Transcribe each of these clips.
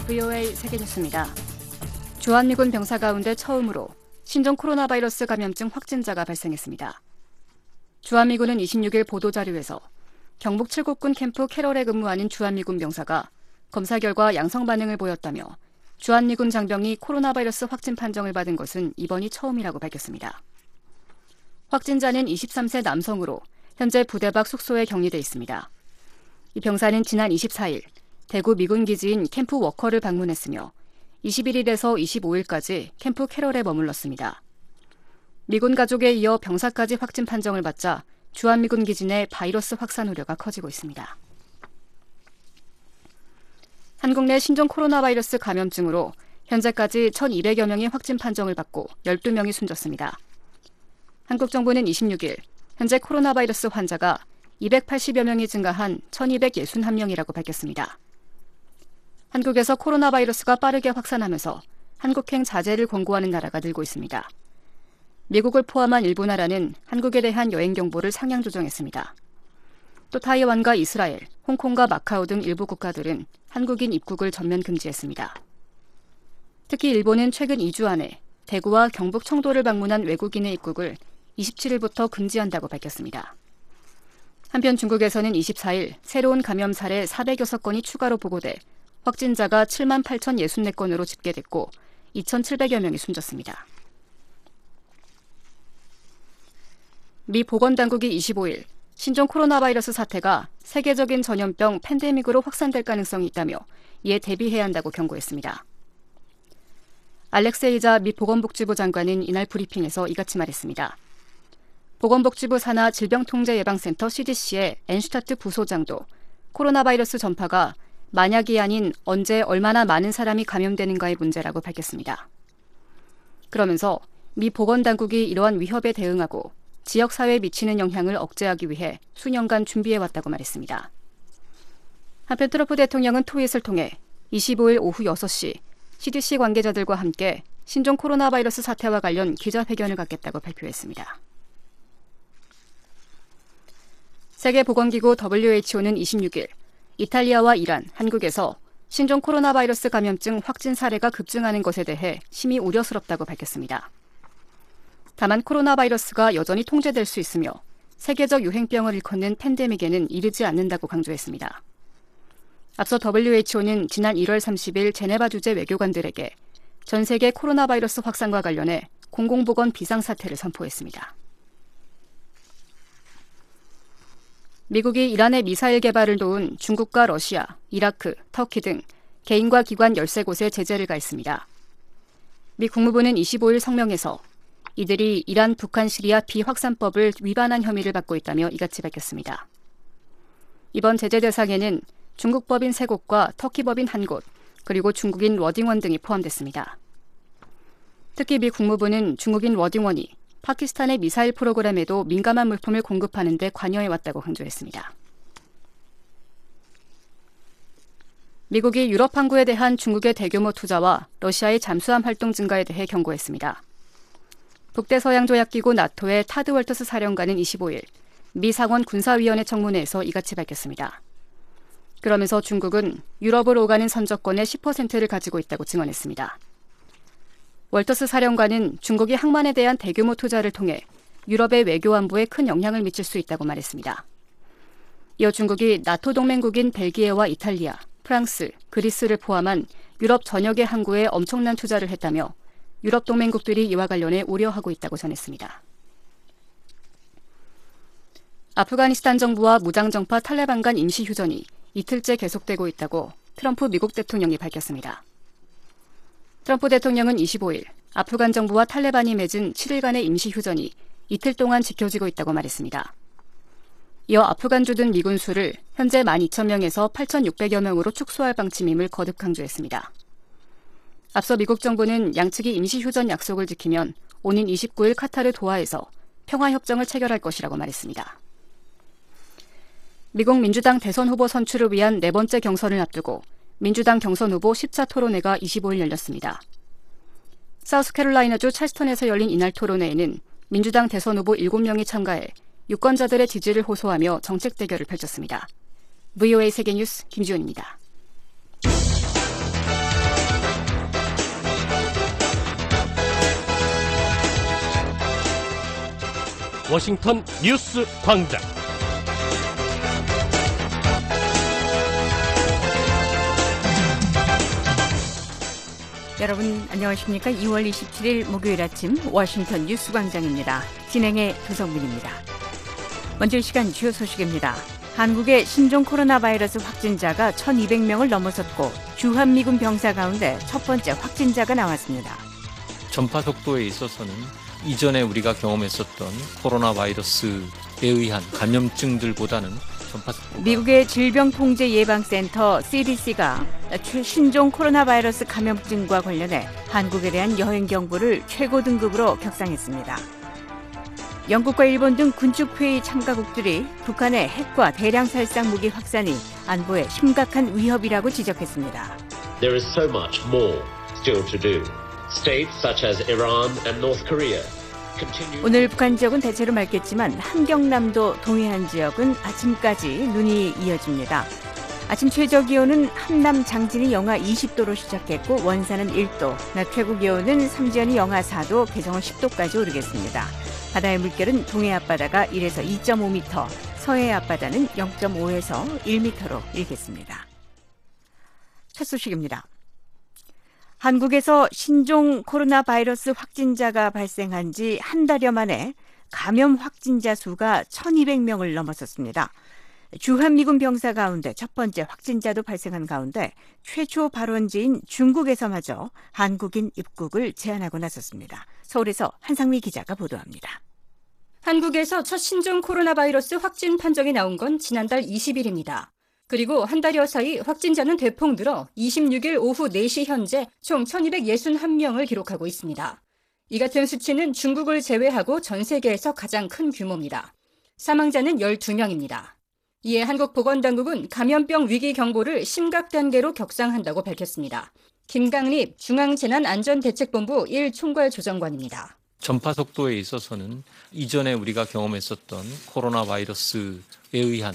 VOA 세계뉴스입니다. 주한미군 병사 가운데 처음으로 신종 코로나 바이러스 감염증 확진자가 발생했습니다. 주한미군은 26일 보도자료에서 경북 칠곡군 캠프 캐럴에 근무하는 주한미군 병사가 검사 결과 양성 반응을 보였다며 주한미군 장병이 코로나 바이러스 확진 판정을 받은 것은 이번이 처음이라고 밝혔습니다. 확진자는 23세 남성으로 현재 부대 밖 숙소에 격리돼 있습니다. 이 병사는 지난 24일 대구 미군 기지인 캠프 워커를 방문했으며 21일에서 25일까지 캠프 캐럴에 머물렀습니다. 미군 가족에 이어 병사까지 확진 판정을 받자 주한미군 기지 내 바이러스 확산 우려가 커지고 있습니다. 한국 내 신종 코로나 바이러스 감염증으로 현재까지 1,200여 명이 확진 판정을 받고 12명이 숨졌습니다. 한국 정부는 26일 현재 코로나 바이러스 환자가 280여 명이 증가한 1,261명이라고 밝혔습니다. 한국에서 코로나 바이러스가 빠르게 확산하면서 한국행 자제를 권고하는 나라가 늘고 있습니다. 미국을 포함한 일부 나라는 한국에 대한 여행 경보를 상향 조정했습니다. 또 타이완과 이스라엘, 홍콩과 마카오 등 일부 국가들은 한국인 입국을 전면 금지했습니다. 특히 일본은 최근 2주 안에 대구와 경북 청도를 방문한 외국인의 입국을 27일부터 금지한다고 밝혔습니다. 한편 중국에서는 24일 새로운 감염 사례 406건이 추가로 보고돼 확진자가 78,064건으로 집계됐고 2,700여 명이 숨졌습니다. 미 보건당국이 25일 신종 코로나 바이러스 사태가 세계적인 전염병 팬데믹으로 확산될 가능성이 있다며 이에 대비해야 한다고 경고했습니다. 알렉세이자 미 보건복지부 장관은 이날 브리핑에서 이같이 말했습니다. 보건복지부 산하 질병통제예방센터 CDC의 엔슈타트 부소장도 코로나 바이러스 전파가 만약이 아닌 언제 얼마나 많은 사람이 감염되는가의 문제라고 밝혔습니다. 그러면서 미 보건당국이 이러한 위협에 대응하고 지역사회에 미치는 영향을 억제하기 위해 수년간 준비해왔다고 말했습니다. 한편 트럼프 대통령은 트윗을 통해 25일 오후 6시 CDC 관계자들과 함께 신종 코로나 바이러스 사태와 관련 기자회견을 갖겠다고 발표했습니다. 세계보건기구 WHO는 26일 이탈리아와 이란, 한국에서 신종 코로나 바이러스 감염증 확진 사례가 급증하는 것에 대해 심히 우려스럽다고 밝혔습니다. 다만 코로나 바이러스가 여전히 통제될 수 있으며 세계적 유행병을 일컫는 팬데믹에는 이르지 않는다고 강조했습니다. 앞서 WHO는 지난 1월 30일 제네바 주재 외교관들에게 전 세계 코로나 바이러스 확산과 관련해 공공보건 비상사태를 선포했습니다. 미국이 이란의 미사일 개발을 도운 중국과 러시아, 이라크, 터키 등 개인과 기관 13곳에 제재를 가했습니다. 미 국무부는 25일 성명에서 이들이 이란, 북한, 시리아 비확산법을 위반한 혐의를 받고 있다며 이같이 밝혔습니다. 이번 제재 대상에는 중국 법인 3곳과 터키 법인 1곳, 그리고 중국인 워딩원 등이 포함됐습니다. 특히 미 국무부는 중국인 워딩원이 파키스탄의 미사일 프로그램에도 민감한 물품을 공급하는 데 관여해왔다고 강조했습니다. 미국이 유럽 항구에 대한 중국의 대규모 투자와 러시아의 잠수함 활동 증가에 대해 경고했습니다. 북대서양조약기구 나토의 타드 월터스 사령관은 25일 미 상원 군사위원회 청문회에서 이같이 밝혔습니다. 그러면서 중국은 유럽을 오가는 선적권의 10%를 가지고 있다고 증언했습니다. 월터스 사령관은 중국이 항만에 대한 대규모 투자를 통해 유럽의 외교 안보에 큰 영향을 미칠 수 있다고 말했습니다. 이어 중국이 나토 동맹국인 벨기에와 이탈리아, 프랑스, 그리스를 포함한 유럽 전역의 항구에 엄청난 투자를 했다며 유럽 동맹국들이 이와 관련해 우려하고 있다고 전했습니다. 아프가니스탄 정부와 무장정파 탈레반 간 임시휴전이 이틀째 계속되고 있다고 트럼프 미국 대통령이 밝혔습니다. 트럼프 대통령은 25일 아프간 정부와 탈레반이 맺은 7일간의 임시휴전이 이틀 동안 지켜지고 있다고 말했습니다. 이어 아프간주 등 미군 수를 현재 12,000명에서 8,600여 명으로 축소할 방침임을 거듭 강조했습니다. 앞서 미국 정부는 양측이 임시휴전 약속을 지키면 오는 29일 카타르 도하에서 평화협정을 체결할 것이라고 말했습니다. 미국 민주당 대선 후보 선출을 위한 네 번째 경선을 앞두고 민주당 경선 후보 10차 토론회가 25일 열렸습니다. 사우스캐롤라이나주 찰스턴에서 열린 이날 토론회에는 민주당 대선 후보 7명이 참가해 유권자들의 지지를 호소하며 정책 대결을 펼쳤습니다. VOA 세계뉴스 김지훈입니다. 워싱턴 뉴스 광장. 여러분 안녕하십니까? 2월 27일 목요일 아침 워싱턴 뉴스 광장입니다. 진행의 조성민입니다. 먼저 이 시간 주요 소식입니다. 한국의 신종 코로나 바이러스 확진자가 1,200명을 넘어섰고 주한미군 병사 가운데 첫 번째 확진자가 나왔습니다. 전파 속도에 있어서는 이전에 우리가 경험했었던 코로나 바이러스에 의한 감염증들보다는 전파 속도가 미국의 질병통제예방센터 CDC가 신종 코로나 바이러스 감염증과 관련해 한국에 대한 여행 경보를 최고 등급으로 격상했습니다. 영국과 일본 등 군축회의 참가국들이 북한의 핵과 대량 살상 무기 확산이 안보에 심각한 위협이라고 지적했습니다. There is so much more still to do. States such as Iran and North Korea continue. 오늘 북한 지역은 대체로 맑겠지만 함경남도 동해안 지역은 아침까지 눈이 이어집니다. 아침 최저 기온은 함남 장진이 영하 20도로 시작했고 원산은 1도, 낮 최고 기온은 삼지연이 영하 4도, 개성은 10도까지 오르겠습니다. 바다의 물결은 동해 앞바다가 1에서 2.5m, 서해 앞바다는 0.5에서 1m로 일겠습니다. 첫 소식입니다. 한국에서 신종 코로나 바이러스 확진자가 발생한 지 한 달여 만에 감염 확진자 수가 1,200명을 넘어섰습니다. 주한미군 병사 가운데 첫 번째 확진자도 발생한 가운데 최초 발원지인 중국에서마저 한국인 입국을 제한하고 나섰습니다. 서울에서 한상미 기자가 보도합니다. 한국에서 첫 신종 코로나 바이러스 확진 판정이 나온 건 지난달 20일입니다. 그리고 한 달여 사이 확진자는 대폭 늘어 26일 오후 4시 현재 총 1,261명을 기록하고 있습니다. 이 같은 수치는 중국을 제외하고 전 세계에서 가장 큰 규모입니다. 사망자는 12명입니다. 이에 한국보건당국은 감염병 위기 경보를 심각 단계로 격상한다고 밝혔습니다. 김강립 중앙재난안전대책본부 1총괄조정관입니다. 전파 속도에 있어서는 이전에 우리가 경험했었던 코로나 바이러스에 의한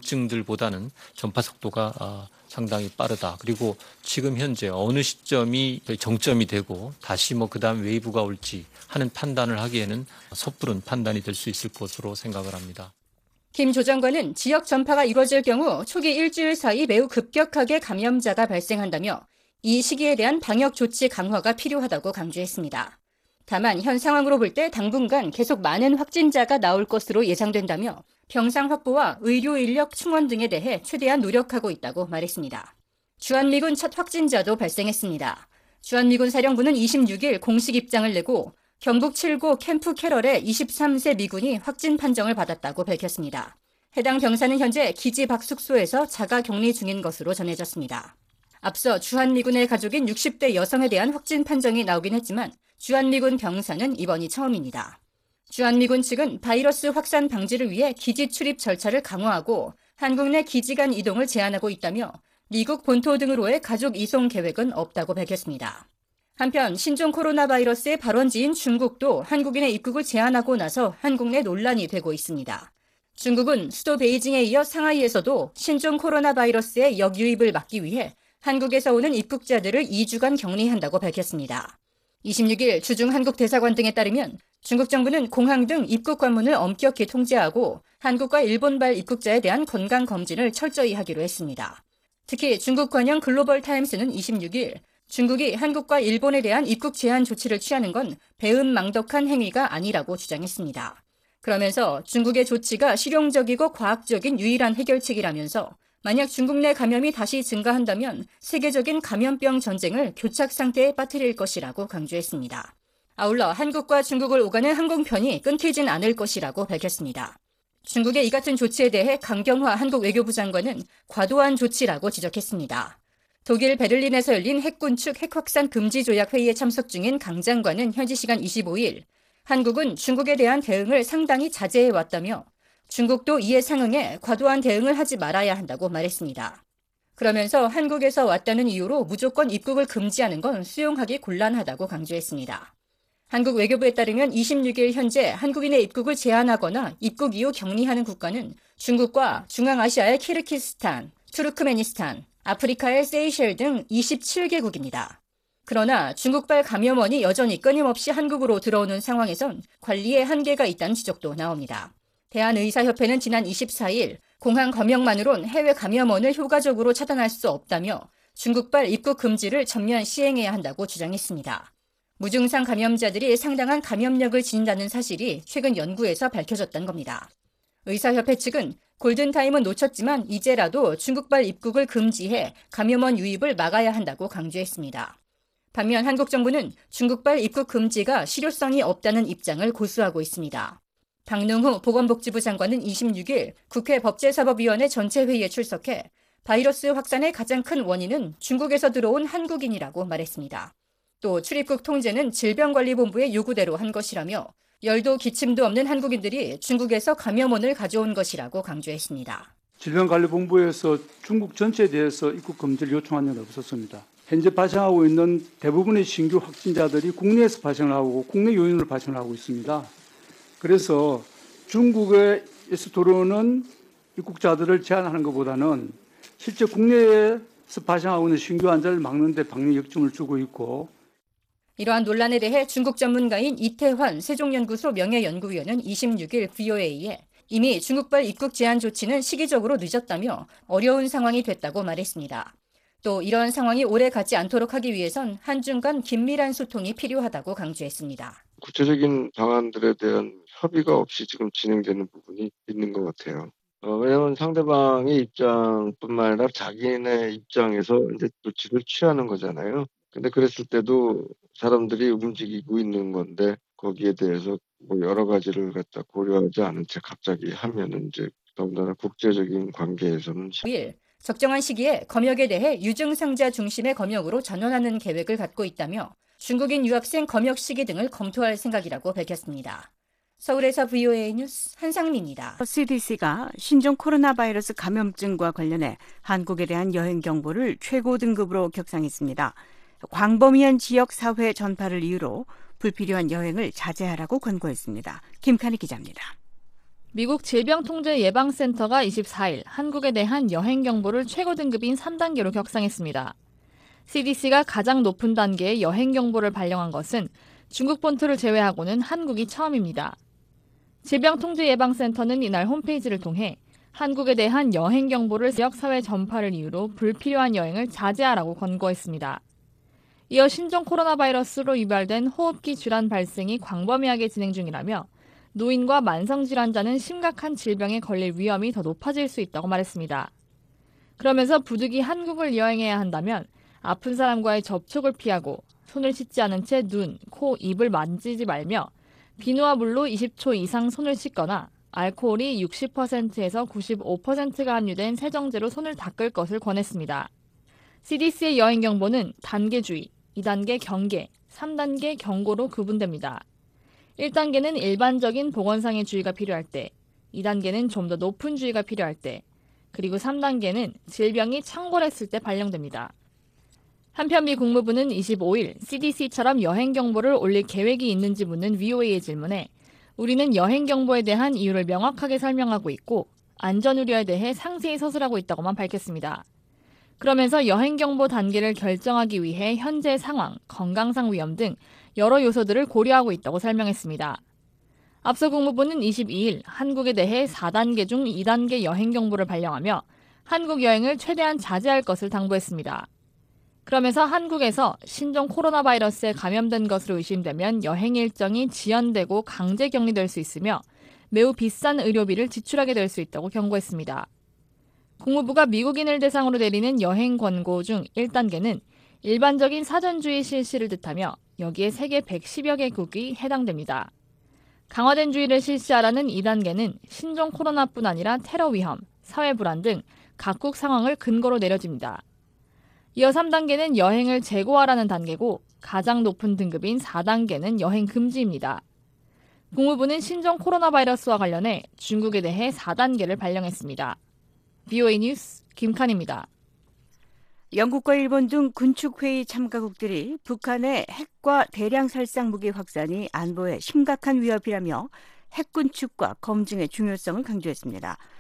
감염증들보다는 전파 속도가 상당히 빠르다. 그리고 지금 현재 어느 시점이 정점이 되고 다시 그다음 웨이브가 올지 하는 판단을 하기에는 섣부른 판단이 될 수 있을 것으로 생각을 합니다. 김 조정관은 지역 전파가 이뤄질 경우 초기 일주일 사이 매우 급격하게 감염자가 발생한다며 이 시기에 대한 방역 조치 강화가 필요하다고 강조했습니다. 다만 현 상황으로 볼 때 당분간 계속 많은 확진자가 나올 것으로 예상된다며 병상 확보와 의료 인력 충원 등에 대해 최대한 노력하고 있다고 말했습니다. 주한미군 첫 확진자도 발생했습니다. 주한미군 사령부는 26일 공식 입장을 내고 경북 7고 캠프 캐럴의 23세 미군이 확진 판정을 받았다고 밝혔습니다. 해당 병사는 현재 기지 밖 숙소에서 자가 격리 중인 것으로 전해졌습니다. 앞서 주한미군의 가족인 60대 여성에 대한 확진 판정이 나오긴 했지만 주한미군 병사는 이번이 처음입니다. 주한미군 측은 바이러스 확산 방지를 위해 기지 출입 절차를 강화하고 한국 내 기지 간 이동을 제한하고 있다며 미국 본토 등으로의 가족 이송 계획은 없다고 밝혔습니다. 한편 신종 코로나 바이러스의 발원지인 중국도 한국인의 입국을 제한하고 나서 한국 내 논란이 되고 있습니다. 중국은 수도 베이징에 이어 상하이에서도 신종 코로나 바이러스의 역유입을 막기 위해 한국에서 오는 입국자들을 2주간 격리한다고 밝혔습니다. 26일 주중 한국 대사관 등에 따르면 중국 정부는 공항 등 입국 관문을 엄격히 통제하고 한국과 일본발 입국자에 대한 건강 검진을 철저히 하기로 했습니다. 특히 중국 관영 글로벌 타임스는 26일 중국이 한국과 일본에 대한 입국 제한 조치를 취하는 건 배은망덕한 행위가 아니라고 주장했습니다. 그러면서 중국의 조치가 실용적이고 과학적인 유일한 해결책이라면서 만약 중국 내 감염이 다시 증가한다면 세계적인 감염병 전쟁을 교착 상태에 빠뜨릴 것이라고 강조했습니다. 아울러 한국과 중국을 오가는 항공편이 끊기진 않을 것이라고 밝혔습니다. 중국의 이 같은 조치에 대해 강경화 한국 외교부 장관은 과도한 조치라고 지적했습니다. 독일 베를린에서 열린 핵군축 핵확산 금지 조약 회의에 참석 중인 강 장관은 현지 시간 25일 한국은 중국에 대한 대응을 상당히 자제해 왔다며 중국도 이에 상응해 과도한 대응을 하지 말아야 한다고 말했습니다. 그러면서 한국에서 왔다는 이유로 무조건 입국을 금지하는 건 수용하기 곤란하다고 강조했습니다. 한국 외교부에 따르면 26일 현재 한국인의 입국을 제한하거나 입국 이후 격리하는 국가는 중국과 중앙아시아의 키르기스스탄, 투르크메니스탄, 아프리카의 세이셸 등 27개국입니다. 그러나 중국발 감염원이 여전히 끊임없이 한국으로 들어오는 상황에선 관리에 한계가 있다는 지적도 나옵니다. 대한의사협회는 지난 24일 공항 검역만으론 해외 감염원을 효과적으로 차단할 수 없다며 중국발 입국 금지를 전면 시행해야 한다고 주장했습니다. 무증상 감염자들이 상당한 감염력을 지닌다는 사실이 최근 연구에서 밝혀졌던 겁니다. 의사협회 측은 골든타임은 놓쳤지만 이제라도 중국발 입국을 금지해 감염원 유입을 막아야 한다고 강조했습니다. 반면 한국 정부는 중국발 입국 금지가 실효성이 없다는 입장을 고수하고 있습니다. 박능후 보건복지부 장관은 26일 국회 법제사법위원회 전체 회의에 출석해 바이러스 확산의 가장 큰 원인은 중국에서 들어온 한국인이라고 말했습니다. 또 출입국 통제는 질병관리본부의 요구대로 한 것이라며 열도 기침도 없는 한국인들이 중국에서 감염원을 가져온 것이라고 강조했습니다. 질병관리본부에서 중국 전체에 대해서 입국 금지를 요청한 적은 없었습니다. 현재 발생하고 있는 대부분의 신규 확진자들이 국내에서 발생을 하고 국내 요인으로 발생을 하고 있습니다. 그래서 중국에서 들어오는 입국자들을 제한하는 것보다는 실제 국내에서 발생하고 있는 신규 환자를 막는 데 방역 역점을 주고 있고, 이러한 논란에 대해 중국 전문가인 이태환 세종연구소 명예연구위원은 26일 VOA에 이미 중국발 입국 제한 조치는 시기적으로 늦었다며 어려운 상황이 됐다고 말했습니다. 또 이러한 상황이 오래 가지 않도록 하기 위해선 한중 간 긴밀한 소통이 필요하다고 강조했습니다. 구체적인 방안들에 대한 협의가 없이 지금 진행되는 부분이 있는 것 같아요. 왜냐하면 상대방의 입장뿐만 아니라 자기네 입장에서 이제 조치를 취하는 거잖아요. 근데 그랬을 때도 사람들이 움직이고 있는 건데 거기에 대해서 뭐 여러 가지를 갖다 고려하지 않은 채 갑자기 하면은 이제 더군다나 국제적인 관계에서는 9일 적정한 시기에 검역에 대해 유증상자 중심의 검역으로 전환하는 계획을 갖고 있다며 중국인 유학생 검역 시기 등을 검토할 생각이라고 밝혔습니다. 서울에서 VOA 뉴스 한상미입니다. CDC가 신종 코로나 바이러스 감염증과 관련해 한국에 대한 여행 경보를 최고 등급으로 격상했습니다. 광범위한 지역 사회 전파를 이유로 불필요한 여행을 자제하라고 권고했습니다. 김칸희 기자입니다. 미국 질병통제예방센터가 24일 한국에 대한 여행 경보를 최고 등급인 3단계로 격상했습니다. CDC가 가장 높은 단계의 여행 경보를 발령한 것은 중국 본토를 제외하고는 한국이 처음입니다. 질병통제예방센터는 이날 홈페이지를 통해 한국에 대한 여행 경보를 지역사회 전파를 이유로 불필요한 여행을 자제하라고 권고했습니다. 이어 신종 코로나 바이러스로 유발된 호흡기 질환 발생이 광범위하게 진행 중이라며 노인과 만성질환자는 심각한 질병에 걸릴 위험이 더 높아질 수 있다고 말했습니다. 그러면서 부득이 한국을 여행해야 한다면 아픈 사람과의 접촉을 피하고 손을 씻지 않은 채 눈, 코, 입을 만지지 말며 비누와 물로 20초 이상 손을 씻거나 알코올이 60%에서 95%가 함유된 세정제로 손을 닦을 것을 권했습니다. CDC의 여행 경보는 단계주의, 2단계 경계, 3단계 경고로 구분됩니다. 1단계는 일반적인 보건상의 주의가 필요할 때, 2단계는 좀 더 높은 주의가 필요할 때, 그리고 3단계는 질병이 창궐했을 때 발령됩니다. 한편 미 국무부는 25일 CDC처럼 여행 경보를 올릴 계획이 있는지 묻는 VOA의 질문에 우리는 여행 경보에 대한 이유를 명확하게 설명하고 있고 안전 우려에 대해 상세히 서술하고 있다고만 밝혔습니다. 그러면서 여행 경보 단계를 결정하기 위해 현재 상황, 건강상 위험 등 여러 요소들을 고려하고 있다고 설명했습니다. 앞서 국무부는 22일 한국에 대해 4단계 중 2단계 여행 경보를 발령하며 한국 여행을 최대한 자제할 것을 당부했습니다. 그러면서 한국에서 신종 코로나 바이러스에 감염된 것으로 의심되면 여행 일정이 지연되고 강제 격리될 수 있으며 매우 비싼 의료비를 지출하게 될 수 있다고 경고했습니다. 국무부가 미국인을 대상으로 내리는 여행 권고 중 1단계는 일반적인 사전주의 실시를 뜻하며 여기에 세계 110여 개국이 해당됩니다. 강화된 주의를 실시하라는 2단계는 신종 코로나뿐 아니라 테러 위험, 사회 불안 등 각국 상황을 근거로 내려집니다. 이어 3단계는 여행을 재고하라는 단계고 가장 높은 등급인 4단계는 여행 금지입니다. 국무부는 신종 코로나 바이러스와 관련해 중국에 대해 4단계를 발령했습니다. VOA 뉴스 김칸입니다. 영국과 일본 등 군축회의 참가국들이 북한의 핵과 대량 살상 무기 확산이 안보에 심각한 위협이라며 핵 군축과 검증의 중요성을 강조했습니다.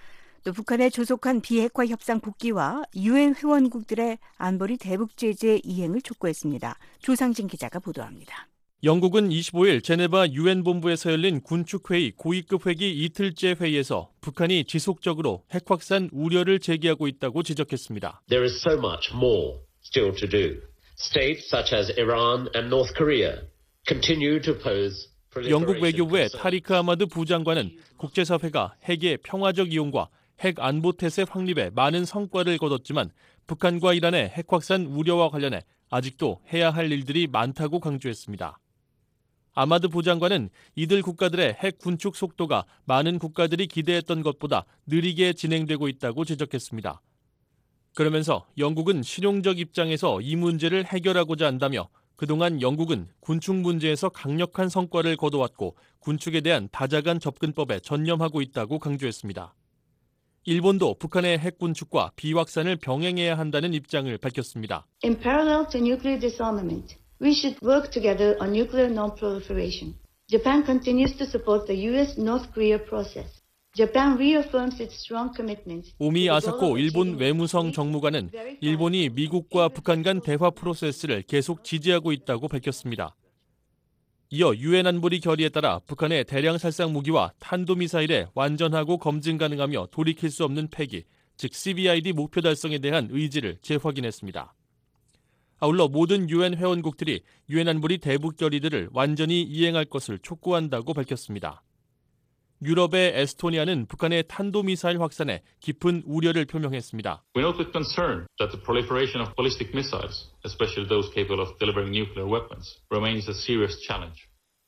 또 북한의 조속한 비핵화 협상 복귀와 유엔 회원국들의 안보리 대북 제재 이행을 촉구했습니다. 조상진 기자가 보도합니다. 영국은 25일 제네바 유엔 본부에서 열린 군축회의 고위급 회기 이틀째 회의에서 북한이 지속적으로 핵 확산 우려를 제기하고 있다고 지적했습니다. There is so much more still to do. States such as Iran and North Korea continue to pose 영국 외교부의 타리크 아마드 부장관은 국제사회가 핵의 평화적 이용과 핵 안보 태세 확립에 많은 성과를 거뒀지만 북한과 이란의 핵 확산 우려와 관련해 아직도 해야 할 일들이 많다고 강조했습니다. 아마드 부장관은 이들 국가들의 핵 군축 속도가 많은 국가들이 기대했던 것보다 느리게 진행되고 있다고 지적했습니다. 그러면서 영국은 실용적 입장에서 이 문제를 해결하고자 한다며 그동안 영국은 군축 문제에서 강력한 성과를 거둬왔고 군축에 대한 다자간 접근법에 전념하고 있다고 강조했습니다. 일본도 북한의 핵 군축과 비확산을 병행해야 한다는 입장을 밝혔습니다. In parallel to nuclear disarmament, we should work together on nuclear non-proliferation. Japan continues to support the U.S.-North Korea process. Japan reaffirms its strong commitment. 오미 아사코 일본 외무성 정무관은 일본이 미국과 북한 간 대화 프로세스를 계속 지지하고 있다고 밝혔습니다. 이어 유엔 안보리 결의에 따라 북한의 대량 살상 무기와 탄도미사일의 완전하고 검증 가능하며 돌이킬 수 없는 폐기, 즉 CBID 목표 달성에 대한 의지를 재확인했습니다. 아울러 모든 유엔 회원국들이 유엔 안보리 대북 결의들을 완전히 이행할 것을 촉구한다고 밝혔습니다. 유럽의 에스토니아는 북한의 탄도미사일 확산에 깊은 우려를 표명했습니다. We note with concern that the proliferation of ballistic missiles, especially those capable of delivering nuclear weapons, remains a serious challenge.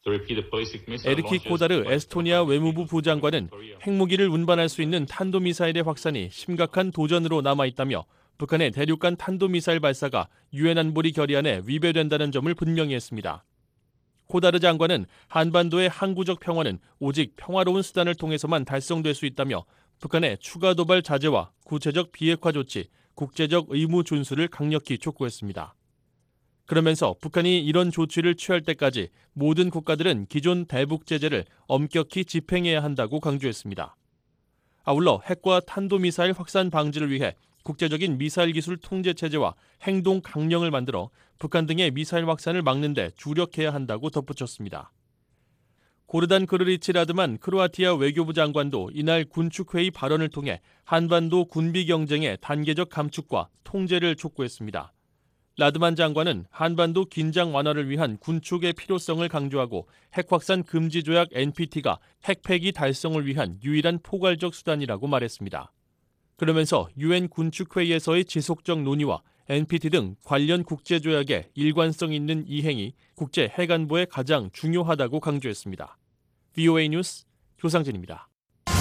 에르키 코다르 에스토니아 외무부 부장관은 핵무기를 운반할 수 있는 탄도미사일의 확산이 심각한 도전으로 남아있다며 북한의 대륙간 탄도미사일 발사가 유엔 안보리 결의안에 위배된다는 점을 분명히 했습니다. 코다르 장관은 한반도의 항구적 평화는 오직 평화로운 수단을 통해서만 달성될 수 있다며 북한의 추가 도발 자제와 구체적 비핵화 조치, 국제적 의무 준수를 강력히 촉구했습니다. 그러면서 북한이 이런 조치를 취할 때까지 모든 국가들은 기존 대북 제재를 엄격히 집행해야 한다고 강조했습니다. 아울러 핵과 탄도미사일 확산 방지를 위해 국제적인 미사일 기술 통제 체제와 행동 강령을 만들어 북한 등의 미사일 확산을 막는 데 주력해야 한다고 덧붙였습니다. 고르단 그르리치 라드만 크로아티아 외교부 장관도 이날 군축회의 발언을 통해 한반도 군비 경쟁의 단계적 감축과 통제를 촉구했습니다. 라드만 장관은 한반도 긴장 완화를 위한 군축의 필요성을 강조하고 핵 확산 금지 조약 NPT가 핵 폐기 달성을 위한 유일한 포괄적 수단이라고 말했습니다. 그러면서 유엔 군축회의에서의 지속적 논의와 NPT 등 관련 국제조약의 일관성 있는 이행이 국제 핵안보에 가장 중요하다고 강조했습니다. VOA 뉴스 조상진입니다.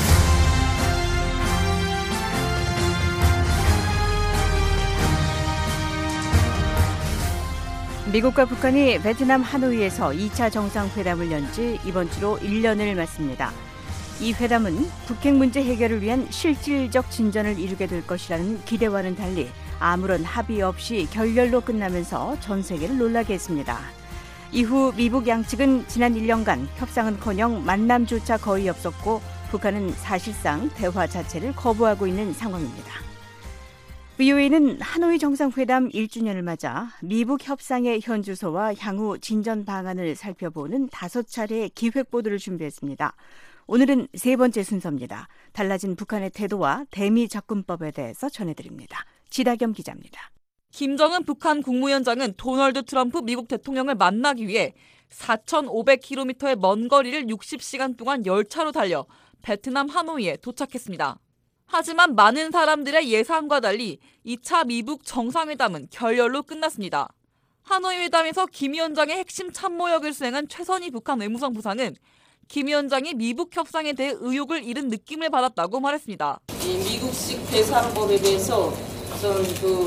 미국과 북한이 베트남 하노이에서 2차 정상회담을 연 지 이번 주로 1년을 맞습니다. 이 회담은 북핵 문제 해결을 위한 실질적 진전을 이루게 될 것이라는 기대와는 달리 아무런 합의 없이 결렬로 끝나면서 전 세계를 놀라게 했습니다. 이후 미북 양측은 지난 1년간 협상은커녕 만남조차 거의 없었고 북한은 사실상 대화 자체를 거부하고 있는 상황입니다. VOA는 하노이 정상회담 1주년을 맞아 미북 협상의 현주소와 향후 진전 방안을 살펴보는 5차례의 기획보도를 준비했습니다. 오늘은 세 번째 순서입니다. 달라진 북한의 태도와 대미 접근법에 대해서 전해드립니다. 지다겸 기자입니다. 김정은 북한 국무위원장은 도널드 트럼프 미국 대통령을 만나기 위해 4,500km의 먼 거리를 60시간 동안 열차로 달려 베트남 하노이에 도착했습니다. 하지만 많은 사람들의 예상과 달리 2차 미북 정상회담은 결렬로 끝났습니다. 하노이 회담에서 김 위원장의 핵심 참모역을 수행한 최선희 북한 외무성 부상은 김 위원장이 미북 협상에 대해 의욕을 잃은 느낌을 받았다고 말했습니다. 이 미국식 대사법에 대해서 좀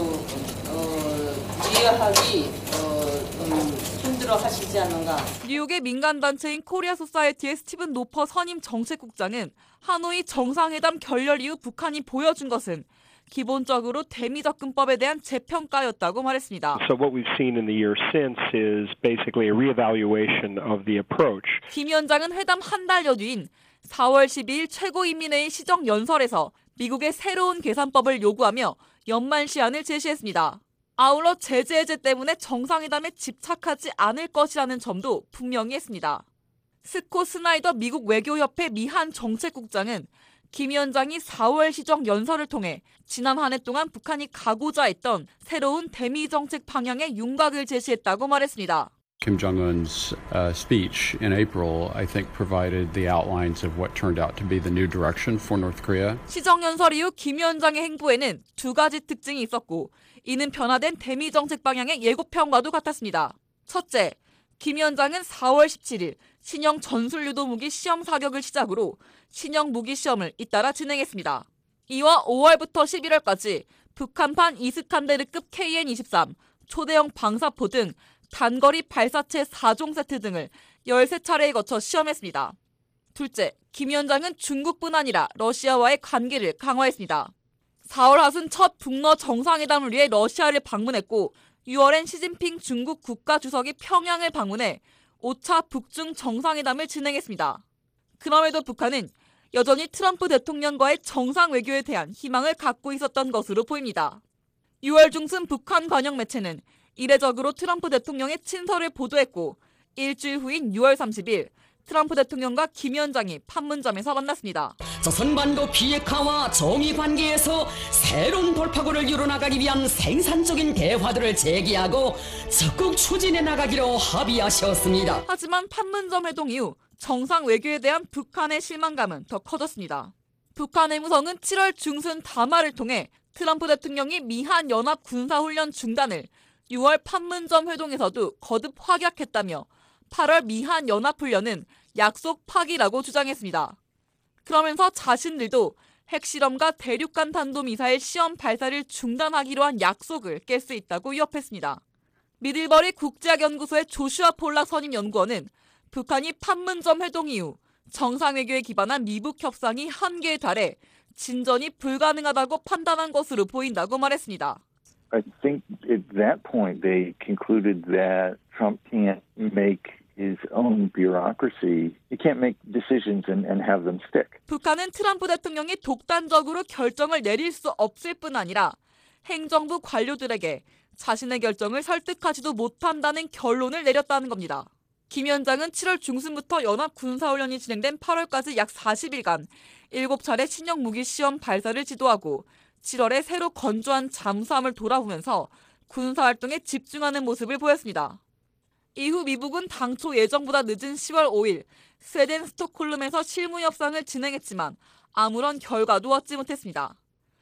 이해하기 힘들어 하시지 않는가. 뉴욕의 민간단체인 코리아 소사이티의 스티븐 노퍼 선임 정책국장은 하노이 정상회담 결렬 이후 북한이 보여준 것은 기본적으로 대미 접근법에 대한 재평가였다고 말했습니다. So what we've seen in the year since is basically a reevaluation of the approach. 김 위원장은 회담 한 달여 뒤인 4월 12일 최고인민회의 시정연설에서 미국의 새로운 계산법을 요구하며 연말 시한을 제시했습니다. 아울러 제재 해제 때문에 정상회담에 집착하지 않을 것이라는 점도 분명히 했습니다. 스콧 스나이더 미국 외교협회 미한 정책국장은 김 위원장이 4월 시정 연설을 통해 지난 한 해 동안 북한이 가고자 했던 새로운 대미 정책 방향의 윤곽을 제시했다고 말했습니다. Kim Jong-un's speech in April, I think, provided the outlines of what turned out to be the new direction for North Korea. 시정 연설 이후 김 위원장의 행보에는 두 가지 특징이 있었고 이는 변화된 대미 정책 방향의 예고편과도 같았습니다. 첫째, 김 위원장은 4월 17일 신형 전술유도 무기 시험 사격을 시작으로 신형 무기 시험을 잇따라 진행했습니다. 이와 5월부터 11월까지 북한판 이스칸데르급 KN-23, 초대형 방사포 등 단거리 발사체 4종 세트 등을 13차례에 거쳐 시험했습니다. 둘째, 김 위원장은 중국뿐 아니라 러시아와의 관계를 강화했습니다. 4월 하순 첫 북러 정상회담을 위해 러시아를 방문했고 6월엔 시진핑 중국 국가주석이 평양을 방문해 5차 북중 정상회담을 진행했습니다. 그럼에도 북한은 여전히 트럼프 대통령과의 정상 외교에 대한 희망을 갖고 있었던 것으로 보입니다. 6월 중순 북한 관영 매체는 이례적으로 트럼프 대통령의 친서를 보도했고 일주일 후인 6월 30일 트럼프 대통령과 김 위원장이 판문점에서 만났습니다. 조선반도 비핵화와 정의 관계에서 새로운 돌파구를 이뤄나가기 위한 생산적인 대화들을 제기하고 적극 추진해 나가기로 합의하셨습니다. 하지만 판문점 회동 이후 정상 외교에 대한 북한의 실망감은 더 커졌습니다. 북한 외무성은 7월 중순 담화를 통해 트럼프 대통령이 미한 연합 군사훈련 중단을 6월 판문점 회동에서도 거듭 확약했다며 8월 미한 연합훈련은 약속 파기라고 주장했습니다. 그러면서 자신들도 핵실험과 대륙간 탄도미사일 시험 발사를 중단하기로 한 약속을 깰 수 있다고 위협했습니다. 미들버리 국제학연구소의 조슈아 폴락 선임연구원은 북한이 판문점 회동 이후 정상외교에 기반한 미북 협상이 한계에 달해 진전이 불가능하다고 판단한 것으로 보인다고 말했습니다. I think at that point they concluded that Trump can't make his own bureaucracy. He can't make decisions and have them stick. 북한은 트럼프 대통령이 독단적으로 결정을 내릴 수 없을 뿐 아니라 행정부 관료들에게 자신의 결정을 설득하지도 못한다는 결론을 내렸다는 겁니다. 김 위원장은 7월 중순부터 연합 군사훈련이 진행된 8월까지 약 40일간 7차례 신형 무기 시험 발사를 지도하고 7월에 새로 건조한 잠수함을 돌아보면서 군사활동에 집중하는 모습을 보였습니다. 이후 미국은 당초 예정보다 늦은 10월 5일 스웨덴 스톡홀름에서 실무 협상을 진행했지만 아무런 결과도 얻지 못했습니다.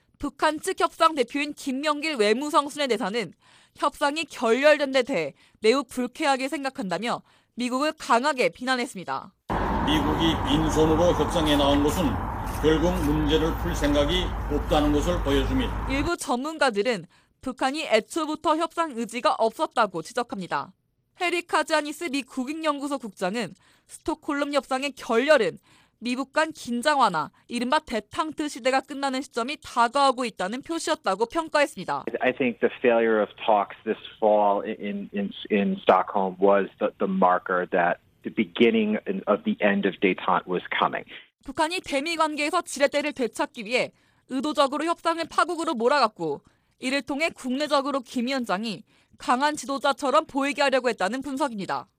북한 측 협상 대표인 김명길 외무성순회 대사는 협상이 결렬된 데 대해 매우 불쾌하게 생각한다며 미국을 강하게 비난했습니다. 미국이 빈손으로 협상에 나온 것은 결국 문제를 풀 생각이 없다는 것을 보여줍니다. 일부 전문가들은 북한이 애초부터 협상 의지가 없었다고 지적합니다. 해리 카즈아니스 미 국익연구소 국장은 스톡홀름 협상의 결렬은 미국 간 긴장 완화, 이른바 대탕트 시대가 끝나는 시점이 다가오고 있다는 표시였다고 평가했습니다. I think the failure of talks this fall in Stockholm was the marker that the beginning of the end of détente was coming. 북한이 대미 관계에서 지렛대를 되찾기 위해 의도적으로 협상을 파국으로 몰아갔고 이를 통해 국내적으로 김 위원장이 강한 지도자처럼 보이게 하려고 했다는 분석입니다.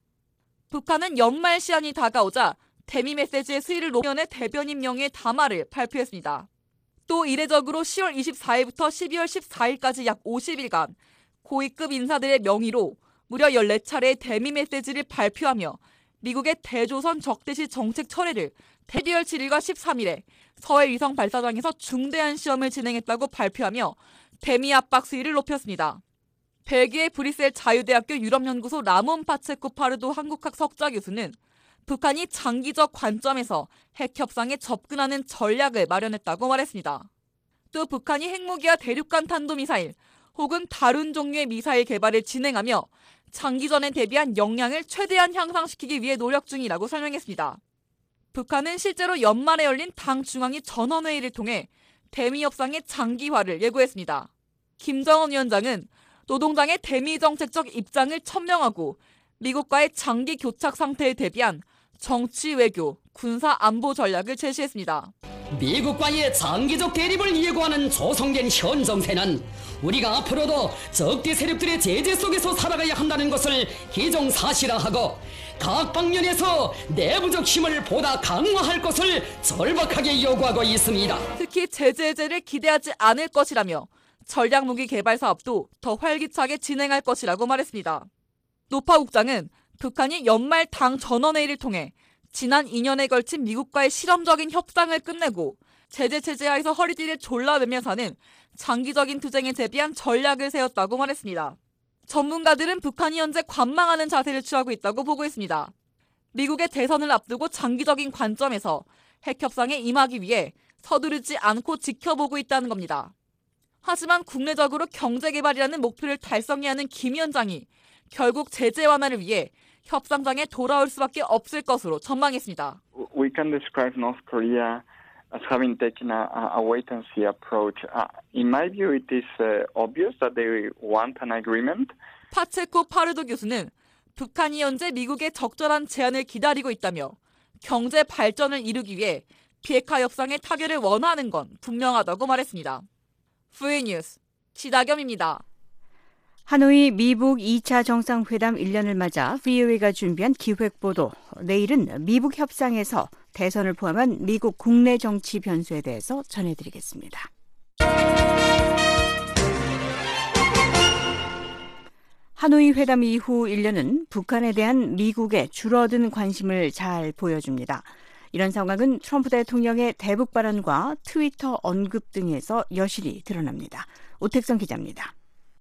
북한은 연말 시한이 다가오자 대미 메시지의 수위를 높여내 대변인 명의의 담화를 발표했습니다. 또 이례적으로 10월 24일부터 12월 14일까지 약 50일간 고위급 인사들의 명의로 무려 14차례의 대미 메시지를 발표하며 미국의 대조선 적대시 정책 철회를 12월 7일과 13일에 서해 위성 발사장에서 중대한 시험을 진행했다고 발표하며 대미 압박 수위를 높였습니다. 벨기에 브뤼셀 자유대학교 유럽연구소 라몬 파체코 파르도 한국학 석좌 교수는 북한이 장기적 관점에서 핵 협상에 접근하는 전략을 마련했다고 말했습니다. 또 북한이 핵무기와 대륙간 탄도미사일 혹은 다른 종류의 미사일 개발을 진행하며 장기전에 대비한 역량을 최대한 향상시키기 위해 노력 중이라고 설명했습니다. 북한은 실제로 연말에 열린 당 중앙위 전원회의를 통해 대미 협상의 장기화를 예고했습니다. 김정은 위원장은 노동당의 대미 정책적 입장을 천명하고 미국과의 장기 교착 상태에 대비한 정치 외교, 군사 안보 전략을 제시했습니다. 미국과의 장기적 대립을 예고하는 조성된 현 정세는 우리가 앞으로도 적대 세력들의 제재 속에서 살아가야 한다는 것을 기정사실화하고 각 방면에서 내부적 힘을 보다 강화할 것을 절박하게 요구하고 있습니다. 특히 제재 해제를 기대하지 않을 것이라며 전략무기 개발 사업도 더 활기차게 진행할 것이라고 말했습니다. 노파 국장은 북한이 연말 당 전원회의를 통해 지난 2년에 걸친 미국과의 실험적인 협상을 끝내고 제재 체제하에서 허리띠를 졸라매며 사는 장기적인 투쟁에 대비한 전략을 세웠다고 말했습니다. 전문가들은 북한이 현재 관망하는 자세를 취하고 있다고 보고 있습니다. 미국의 대선을 앞두고 장기적인 관점에서 핵협상에 임하기 위해 서두르지 않고 지켜보고 있다는 겁니다. 하지만 국내적으로 경제개발이라는 목표를 달성해야 하는 김 위원장이 결국 제재 완화를 위해 협상장에 돌아올 수밖에 없을 것으로 전망했습니다. We can describe North Korea as having taken a wait-and-see approach. In my view, it is obvious that they want an agreement. 파체코 파르도 교수는 북한이 현재 미국의 적절한 제안을 기다리고 있다며 경제 발전을 이루기 위해 비핵화 협상의 타결을 원하는 건 분명하다고 말했습니다. VOA 뉴스 시다겸입니다. 하노이 미북 2차 정상회담 1년을 맞아 VOA가 준비한 기획보도. 내일은 미북 협상에서 대선을 포함한 미국 국내 정치 변수에 대해서 전해드리겠습니다. 하노이 회담 이후 1년은 북한에 대한 미국의 줄어든 관심을 잘 보여줍니다. 이런 상황은 트럼프 대통령의 대북 발언과 트위터 언급 등에서 여실히 드러납니다. 오택성 기자입니다.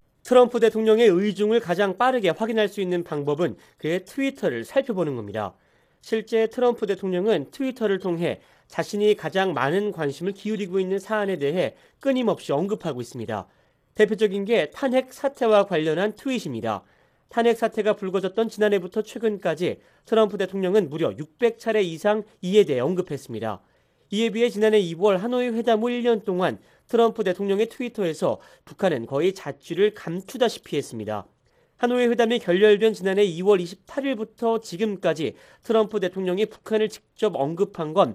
트럼프 대통령의 의중을 가장 빠르게 확인할 수 있는 방법은 그의 트위터를 살펴보는 겁니다. 실제 트럼프 대통령은 트위터를 통해 자신이 가장 많은 관심을 기울이고 있는 사안에 대해 끊임없이 언급하고 있습니다. 대표적인 게 탄핵 사태와 관련한 트윗입니다. 탄핵 사태가 불거졌던 지난해부터 최근까지 트럼프 대통령은 무려 600차례 이상 이에 대해 언급했습니다. 이에 비해 지난해 2월 하노이 회담 후 1년 동안 트럼프 대통령의 트위터에서 북한은 거의 자취를 감추다시피 했습니다. 하노이 회담이 결렬된 지난해 2월 28일부터 지금까지 트럼프 대통령이 북한을 직접 언급한 건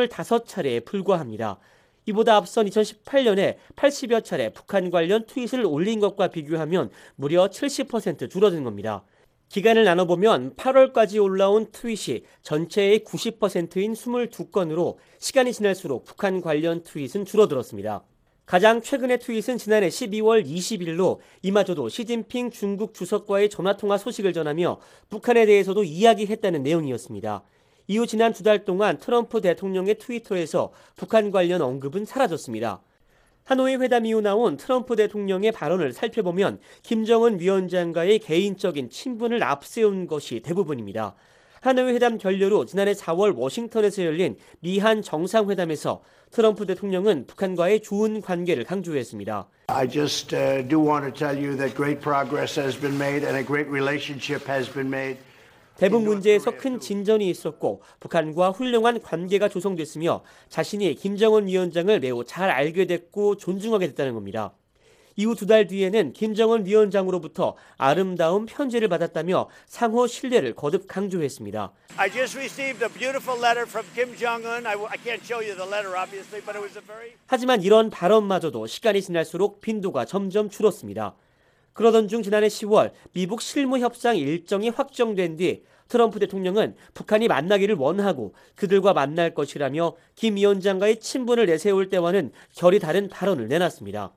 25차례에 불과합니다. 이보다 앞선 2018년에 80여 차례 북한 관련 트윗을 올린 것과 비교하면 무려 70% 줄어든 겁니다. 기간을 나눠보면 8월까지 올라온 트윗이 전체의 90%인 22건으로 시간이 지날수록 북한 관련 트윗은 줄어들었습니다. 가장 최근의 트윗은 지난해 12월 20일로 이마저도 시진핑 중국 주석과의 전화통화 소식을 전하며 북한에 대해서도 이야기했다는 내용이었습니다. 이후 지난 2달 동안 트럼프 대통령의 트위터에서 북한 관련 언급은 사라졌습니다. 하노이 회담 이후 나온 트럼프 대통령의 발언을 살펴보면 김정은 위원장과의 개인적인 친분을 앞세운 것이 대부분입니다. 하노이 회담 결렬 후 지난해 4월 워싱턴에서 열린 미한 정상회담에서 트럼프 대통령은 북한과의 좋은 관계를 강조했습니다. I just do want to tell you that great progress has been made and a great relationship has been made. 대북 문제에서 큰 진전이 있었고 북한과 훌륭한 관계가 조성됐으며 자신이 김정은 위원장을 매우 잘 알게 됐고 존중하게 됐다는 겁니다. 이후 2달 뒤에는 김정은 위원장으로부터 아름다운 편지를 받았다며 상호 신뢰를 거듭 강조했습니다. I just received a beautiful letter from Kim Jong-un. I can't show you the letter obviously, but it was a very... 하지만 이런 발언마저도 시간이 지날수록 빈도가 점점 줄었습니다. 그러던 중 지난해 10월 미북 실무협상 일정이 확정된 뒤 트럼프 대통령은 북한이 만나기를 원하고 그들과 만날 것이라며 김 위원장과의 친분을 내세울 때와는 결이 다른 발언을 내놨습니다.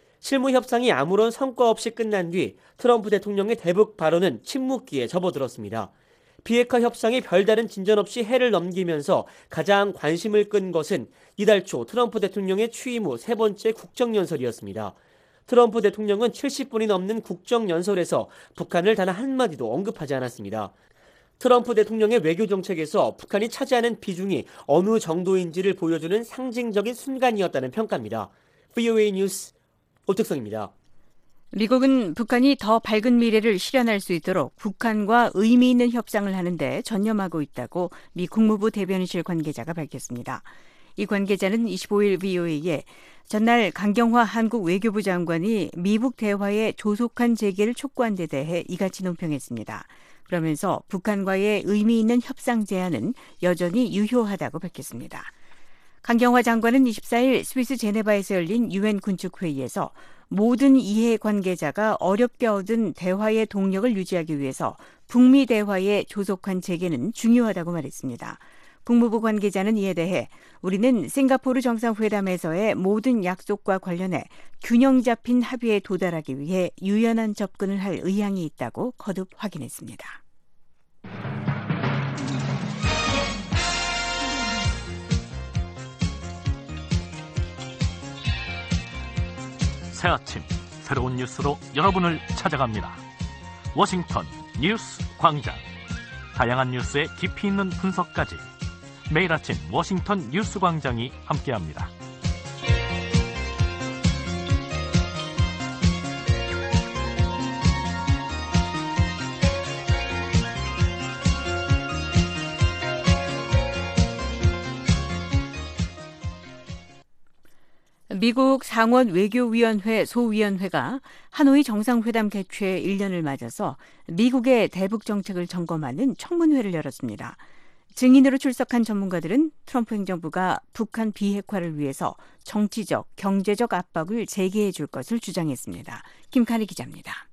실무협상이 아무런 성과 없이 끝난 뒤 트럼프 대통령의 대북 발언은 침묵기에 접어들었습니다. 비핵화 협상이 별다른 진전 없이 해를 넘기면서 가장 관심을 끈 것은 이달 초 트럼프 대통령의 취임 후 3번째 국정연설이었습니다. 트럼프 대통령은 70분이 넘는 국정연설에서 북한을 단 한마디도 언급하지 않았습니다. 트럼프 대통령의 외교 정책에서 북한이 차지하는 비중이 어느 정도인지를 보여주는 상징적인 순간이었다는 평가입니다. VOA 뉴스 오택성입니다. 미국은 북한이 더 밝은 미래를 실현할 수 있도록 북한과 의미 있는 협상을 하는데 전념하고 있다고 미 국무부 대변인실 관계자가 밝혔습니다. 이 관계자는 25일 VOA에 전날 강경화 한국 외교부 장관이 미북 대화의 조속한 재개를 촉구한 데 대해 이같이 논평했습니다. 그러면서 북한과의 의미 있는 협상 제안은 여전히 유효하다고 밝혔습니다. 강경화 장관은 24일 스위스 제네바에서 열린 유엔 군축회의에서 모든 이해 관계자가 어렵게 얻은 대화의 동력을 유지하기 위해서 북미 대화의 조속한 재개는 중요하다고 말했습니다. 국무부 관계자는 이에 대해 우리는 싱가포르 정상회담에서의 모든 약속과 관련해 균형 잡힌 합의에 도달하기 위해 유연한 접근을 할 의향이 있다고 거듭 확인했습니다. 새 아침 새로운 뉴스로 여러분을 찾아갑니다. 워싱턴 뉴스 광장. 다양한 뉴스의 깊이 있는 분석까지 매일 아침 워싱턴 뉴스 광장이 함께합니다. 미국 상원 외교위원회 소위원회가 하노이 정상회담 개최 1년을 맞아서 미국의 대북 정책을 점검하는 청문회를 열었습니다. 증인으로 출석한 전문가들은 트럼프 행정부가 북한 비핵화를 위해서 정치적, 경제적 압박을 재개해 줄 것을 주장했습니다. 김칸희 기자입니다.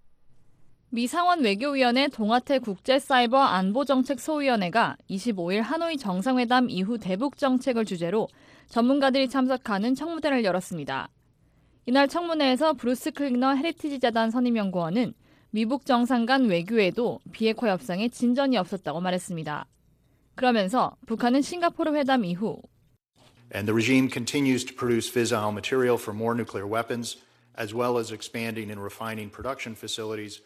미 상원 외교위원회 동아태 국제사이버 안보정책소위원회가 25일 하노이 정상회담 이후 대북 정책을 주제로 전문가들이 참석하는 청문회를 열었습니다. 이날 청문회에서 브루스 클리너 헤리티지 재단 선임연구원은 미북 정상 간 외교에도 비핵화 협상에 진전이 없었다고 말했습니다. 그러면서 북한은 싱가포르 회담 이후 And the regime continues to produce fissile material for more nuclear weapons, as well as expanding and refining production facilities.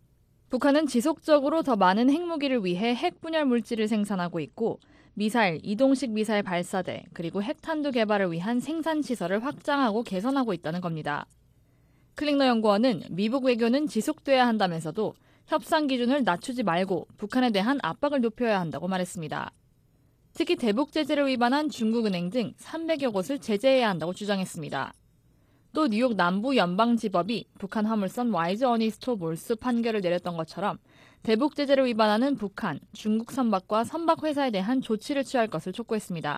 북한은 지속적으로 더 많은 핵무기를 위해 핵분열 물질을 생산하고 있고 미사일, 이동식 미사일 발사대, 그리고 핵탄두 개발을 위한 생산시설을 확장하고 개선하고 있다는 겁니다. 클링너 연구원은 미북 외교는 지속돼야 한다면서도 협상 기준을 낮추지 말고 북한에 대한 압박을 높여야 한다고 말했습니다. 특히 대북 제재를 위반한 중국은행 등 300여 곳을 제재해야 한다고 주장했습니다. 또 뉴욕 남부연방지법이 북한 화물선 와이즈 어니스토 몰수 판결을 내렸던 것처럼 대북 제재를 위반하는 북한, 중국 선박과 선박회사에 대한 조치를 취할 것을 촉구했습니다.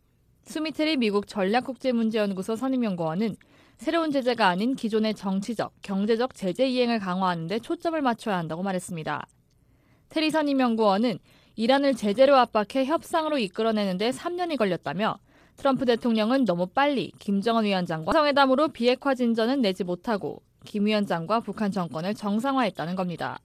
수미테리 미국 전략국제문제연구소 선임연구원은 새로운 제재가 아닌 기존의 정치적, 경제적 제재 이행을 강화하는 데 초점을 맞춰야 한다고 말했습니다. 테리 선임연구원은 이란을 제재로 압박해 협상으로 이끌어내는 데 3년이 걸렸다며 트럼프 대통령은 너무 빨리 김정은 위원장과 정상회담으로 비핵화 진전은 내지 못하고 김 위원장과 북한 정권을 정상화했다는 겁니다.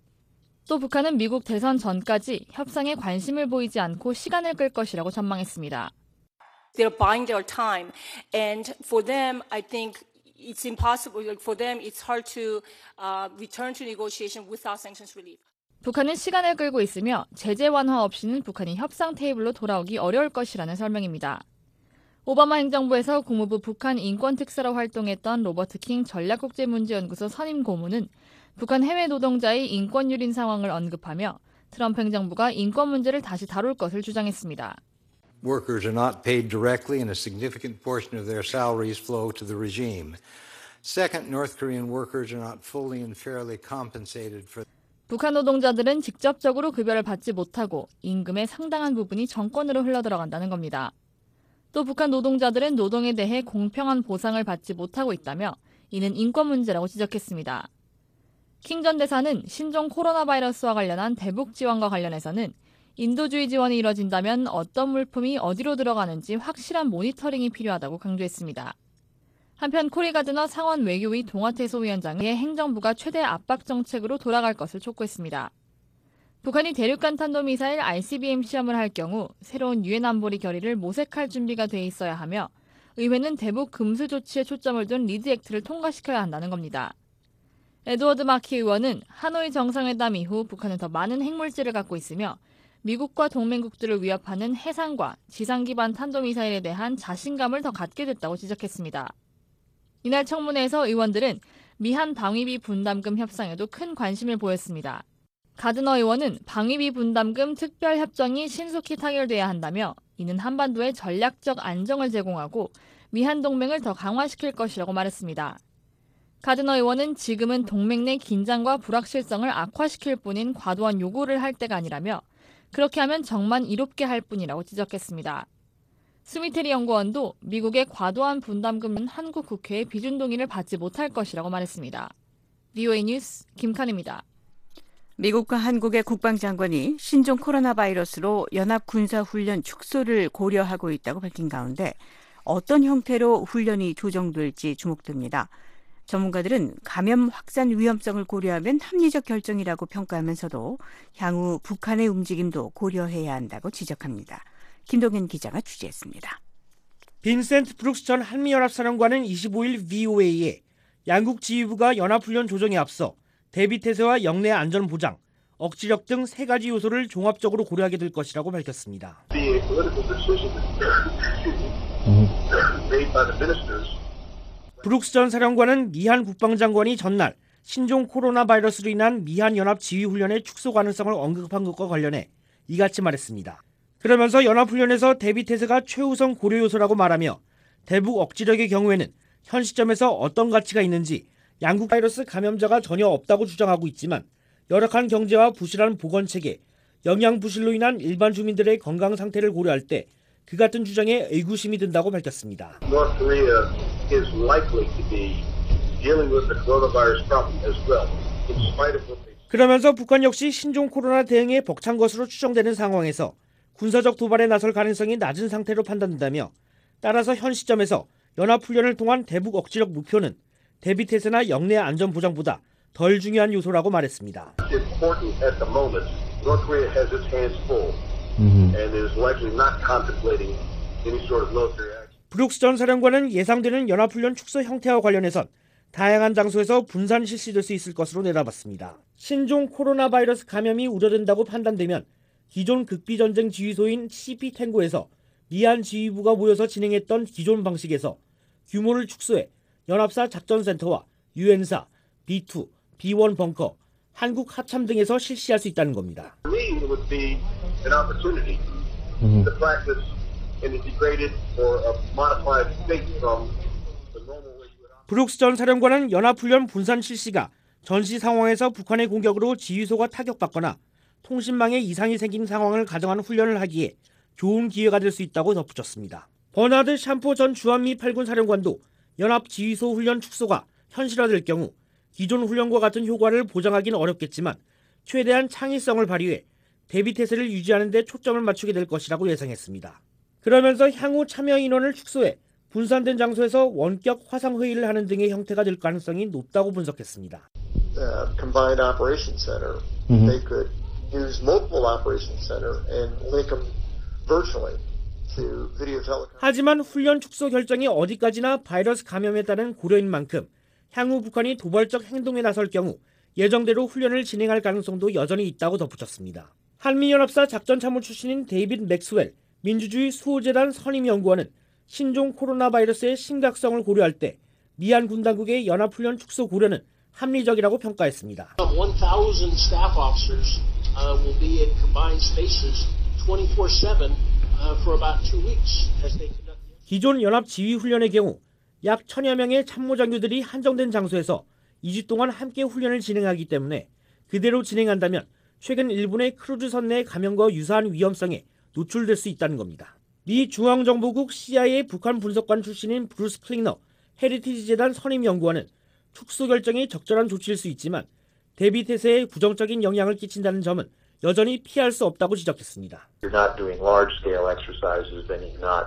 또 북한은 미국 대선 전까지 협상에 관심을 보이지 않고 시간을 끌 것이라고 전망했습니다. They're buying their time, and for them, I think it's impossible. For them, it's hard to return to negotiation without sanctions relief. 북한은 시간을 끌고 있으며 제재 완화 없이는 북한이 협상 테이블로 돌아오기 어려울 것이라는 설명입니다. 오바마 행정부에서 국무부 북한 인권특사로 활동했던 로버트 킹 전략국제문제연구소 선임 고문은 북한 해외 노동자의 인권 유린 상황을 언급하며 트럼프 행정부가 인권 문제를 다시 다룰 것을 주장했습니다. Workers are not paid directly and a significant portion of their salaries flow to the regime. Second, North Korean workers are not fully and fairly compensated for 북한 노동자들은 직접적으로 급여를 받지 못하고 임금의 상당한 부분이 정권으로 흘러들어간다는 겁니다. 또 북한 노동자들은 노동에 대해 공평한 보상을 받지 못하고 있다며 이는 인권 문제라고 지적했습니다. 킹 전 대사는 신종 코로나 바이러스와 관련한 대북 지원과 관련해서는 인도주의 지원이 이뤄진다면 어떤 물품이 어디로 들어가는지 확실한 모니터링이 필요하다고 강조했습니다. 한편 코리 가드너 상원 외교위 동아태 소위원장은 행정부가 최대 압박 정책으로 돌아갈 것을 촉구했습니다. 북한이 대륙간 탄도미사일 ICBM 시험을 할 경우 새로운 유엔 안보리 결의를 모색할 준비가 돼 있어야 하며 의회는 대북 금수 조치에 초점을 둔 리드 액트를 통과시켜야 한다는 겁니다. 에드워드 마키 의원은 하노이 정상회담 이후 북한은 더 많은 핵물질을 갖고 있으며 미국과 동맹국들을 위협하는 해상과 지상 기반 탄도미사일에 대한 자신감을 더 갖게 됐다고 지적했습니다. 이날 청문회에서 의원들은 미한 방위비 분담금 협상에도 큰 관심을 보였습니다. 가드너 의원은 방위비 분담금 특별협정이 신속히 타결돼야 한다며 이는 한반도에 전략적 안정을 제공하고 미한 동맹을 더 강화시킬 것이라고 말했습니다. 가드너 의원은 지금은 동맹 내 긴장과 불확실성을 악화시킬 뿐인 과도한 요구를 할 때가 아니라며 그렇게 하면 정만 이롭게 할 뿐이라고 지적했습니다. 스미테리 연구원도 미국의 과도한 분담금은 한국 국회의 비준 동의를 받지 못할 것이라고 말했습니다. VOA 뉴스 김칸입니다. 미국과 한국의 국방장관이 신종 코로나 바이러스로 연합군사훈련 축소를 고려하고 있다고 밝힌 가운데 어떤 형태로 훈련이 조정될지 주목됩니다. 전문가들은 감염 확산 위험성을 고려하면 합리적 결정이라고 평가하면서도 향후 북한의 움직임도 고려해야 한다고 지적합니다. 김동현 기자가 취재했습니다. 빈센트 브룩스 전 한미연합사령관은 25일 VOA에 양국 지휘부가 연합훈련 조정에 앞서 대비태세와 영내 안전 보장, 억지력 등 세 가지 요소를 종합적으로 고려하게 될 것이라고 밝혔습니다. 브룩스 전 사령관은 미한 국방장관이 전날 신종 코로나 바이러스로 인한 미한 연합 지휘훈련의 축소 가능성을 언급한 것과 관련해 이같이 말했습니다. 그러면서 연합훈련에서 대비태세가 최우선 고려 요소라고 말하며 대북 억지력의 경우에는 현 시점에서 어떤 가치가 있는지 양국 바이러스 감염자가 전혀 없다고 주장하고 있지만 열악한 경제와 부실한 보건체계, 영양 부실로 인한 일반 주민들의 건강 상태를 고려할 때 그 같은 주장에 의구심이 든다고 밝혔습니다. North Korea is likely to be dealing with the coronavirus problem as well, in spite of what they... 그러면서 북한 역시 신종 코로나 대응에 벅찬 것으로 추정되는 상황에서 군사적 도발에 나설 가능성이 낮은 상태로 판단된다며 따라서 현 시점에서 연합훈련을 통한 대북 억지력 목표는 대비태세나 영내 안전 보장보다 덜 중요한 요소라고 말했습니다. Important at the moment. North Korea has its hands full and is likely not contemplating any sort of military action. 브룩스 전 사령관은 예상되는 연합훈련 축소 형태와 관련해선 다양한 장소에서 분산 실시될 수 있을 것으로 내다봤습니다. 신종 코로나 바이러스 감염이 우려된다고 판단되면 기존 극비전쟁 지휘소인 CP 탱고에서 미한 지휘부가 모여서 진행했던 기존 방식에서 규모를 축소해 연합사 작전센터와 유엔사, B2, B1 벙커, 한국 하참 등에서 실시할 수 있다는 겁니다. For me, it would be an opportunity to practice in a degraded or a modified state from the normal way you would. 브룩스 전 사령관은 연합훈련 분산 실시가 전시 상황에서 북한의 공격으로 지휘소가 타격받거나 통신망에 이상이 생긴 상황을 가정한 훈련을 하기에 좋은 기회가 될 수 있다고 덧붙였습니다. 버나드 샴포 전 주한미 8군 사령관도 연합 지휘소 훈련 축소가 현실화될 경우 기존 훈련과 같은 효과를 보장하기는 어렵겠지만 최대한 창의성을 발휘해 대비태세를 유지하는 데 초점을 맞추게 될 것이라고 예상했습니다. 그러면서 향후 참여 인원을 축소해 분산된 장소에서 원격 화상회의를 하는 등의 형태가 될 가능성이 높다고 분석했습니다. Combined Operations Center. They could use multiple Operations Center and link them virtually to video telecom. 하지만 훈련 축소 결정이 어디까지나 바이러스 감염에 따른 고려인 만큼 향후 북한이 도발적 행동에 나설 경우 예정대로 훈련을 진행할 가능성도 여전히 있다고 덧붙였습니다. 한미연합사 작전참모 출신인 데이빗 맥스웰 민주주의 수호재단 선임연구원은 신종 코로나 바이러스의 심각성을 고려할 때 미한 군 당국의 연합훈련 축소 고려는 합리적이라고 평가했습니다. 1,000 staff officers will be in combined spaces 24/7 for about 2 weeks as they conduct. 기존 연합 지휘 훈련의 경우 약 1,000여 명의 참모장교들이 한정된 장소에서 2주 동안 함께 훈련을 진행하기 때문에 그대로 진행한다면 최근 일본의 크루즈선 내 감염과 유사한 위험성에 노출될 수 있다는 겁니다. 미 중앙정보국 CIA 북한 분석관 출신인 브루스 클링너 헤리티지 재단 선임연구원은 축소 결정이 적절한 조치일 수 있지만 대비태세에 부정적인 영향을 끼친다는 점은 여전히 피할 수 없다고 지적했습니다. You're not doing large-scale exercises, then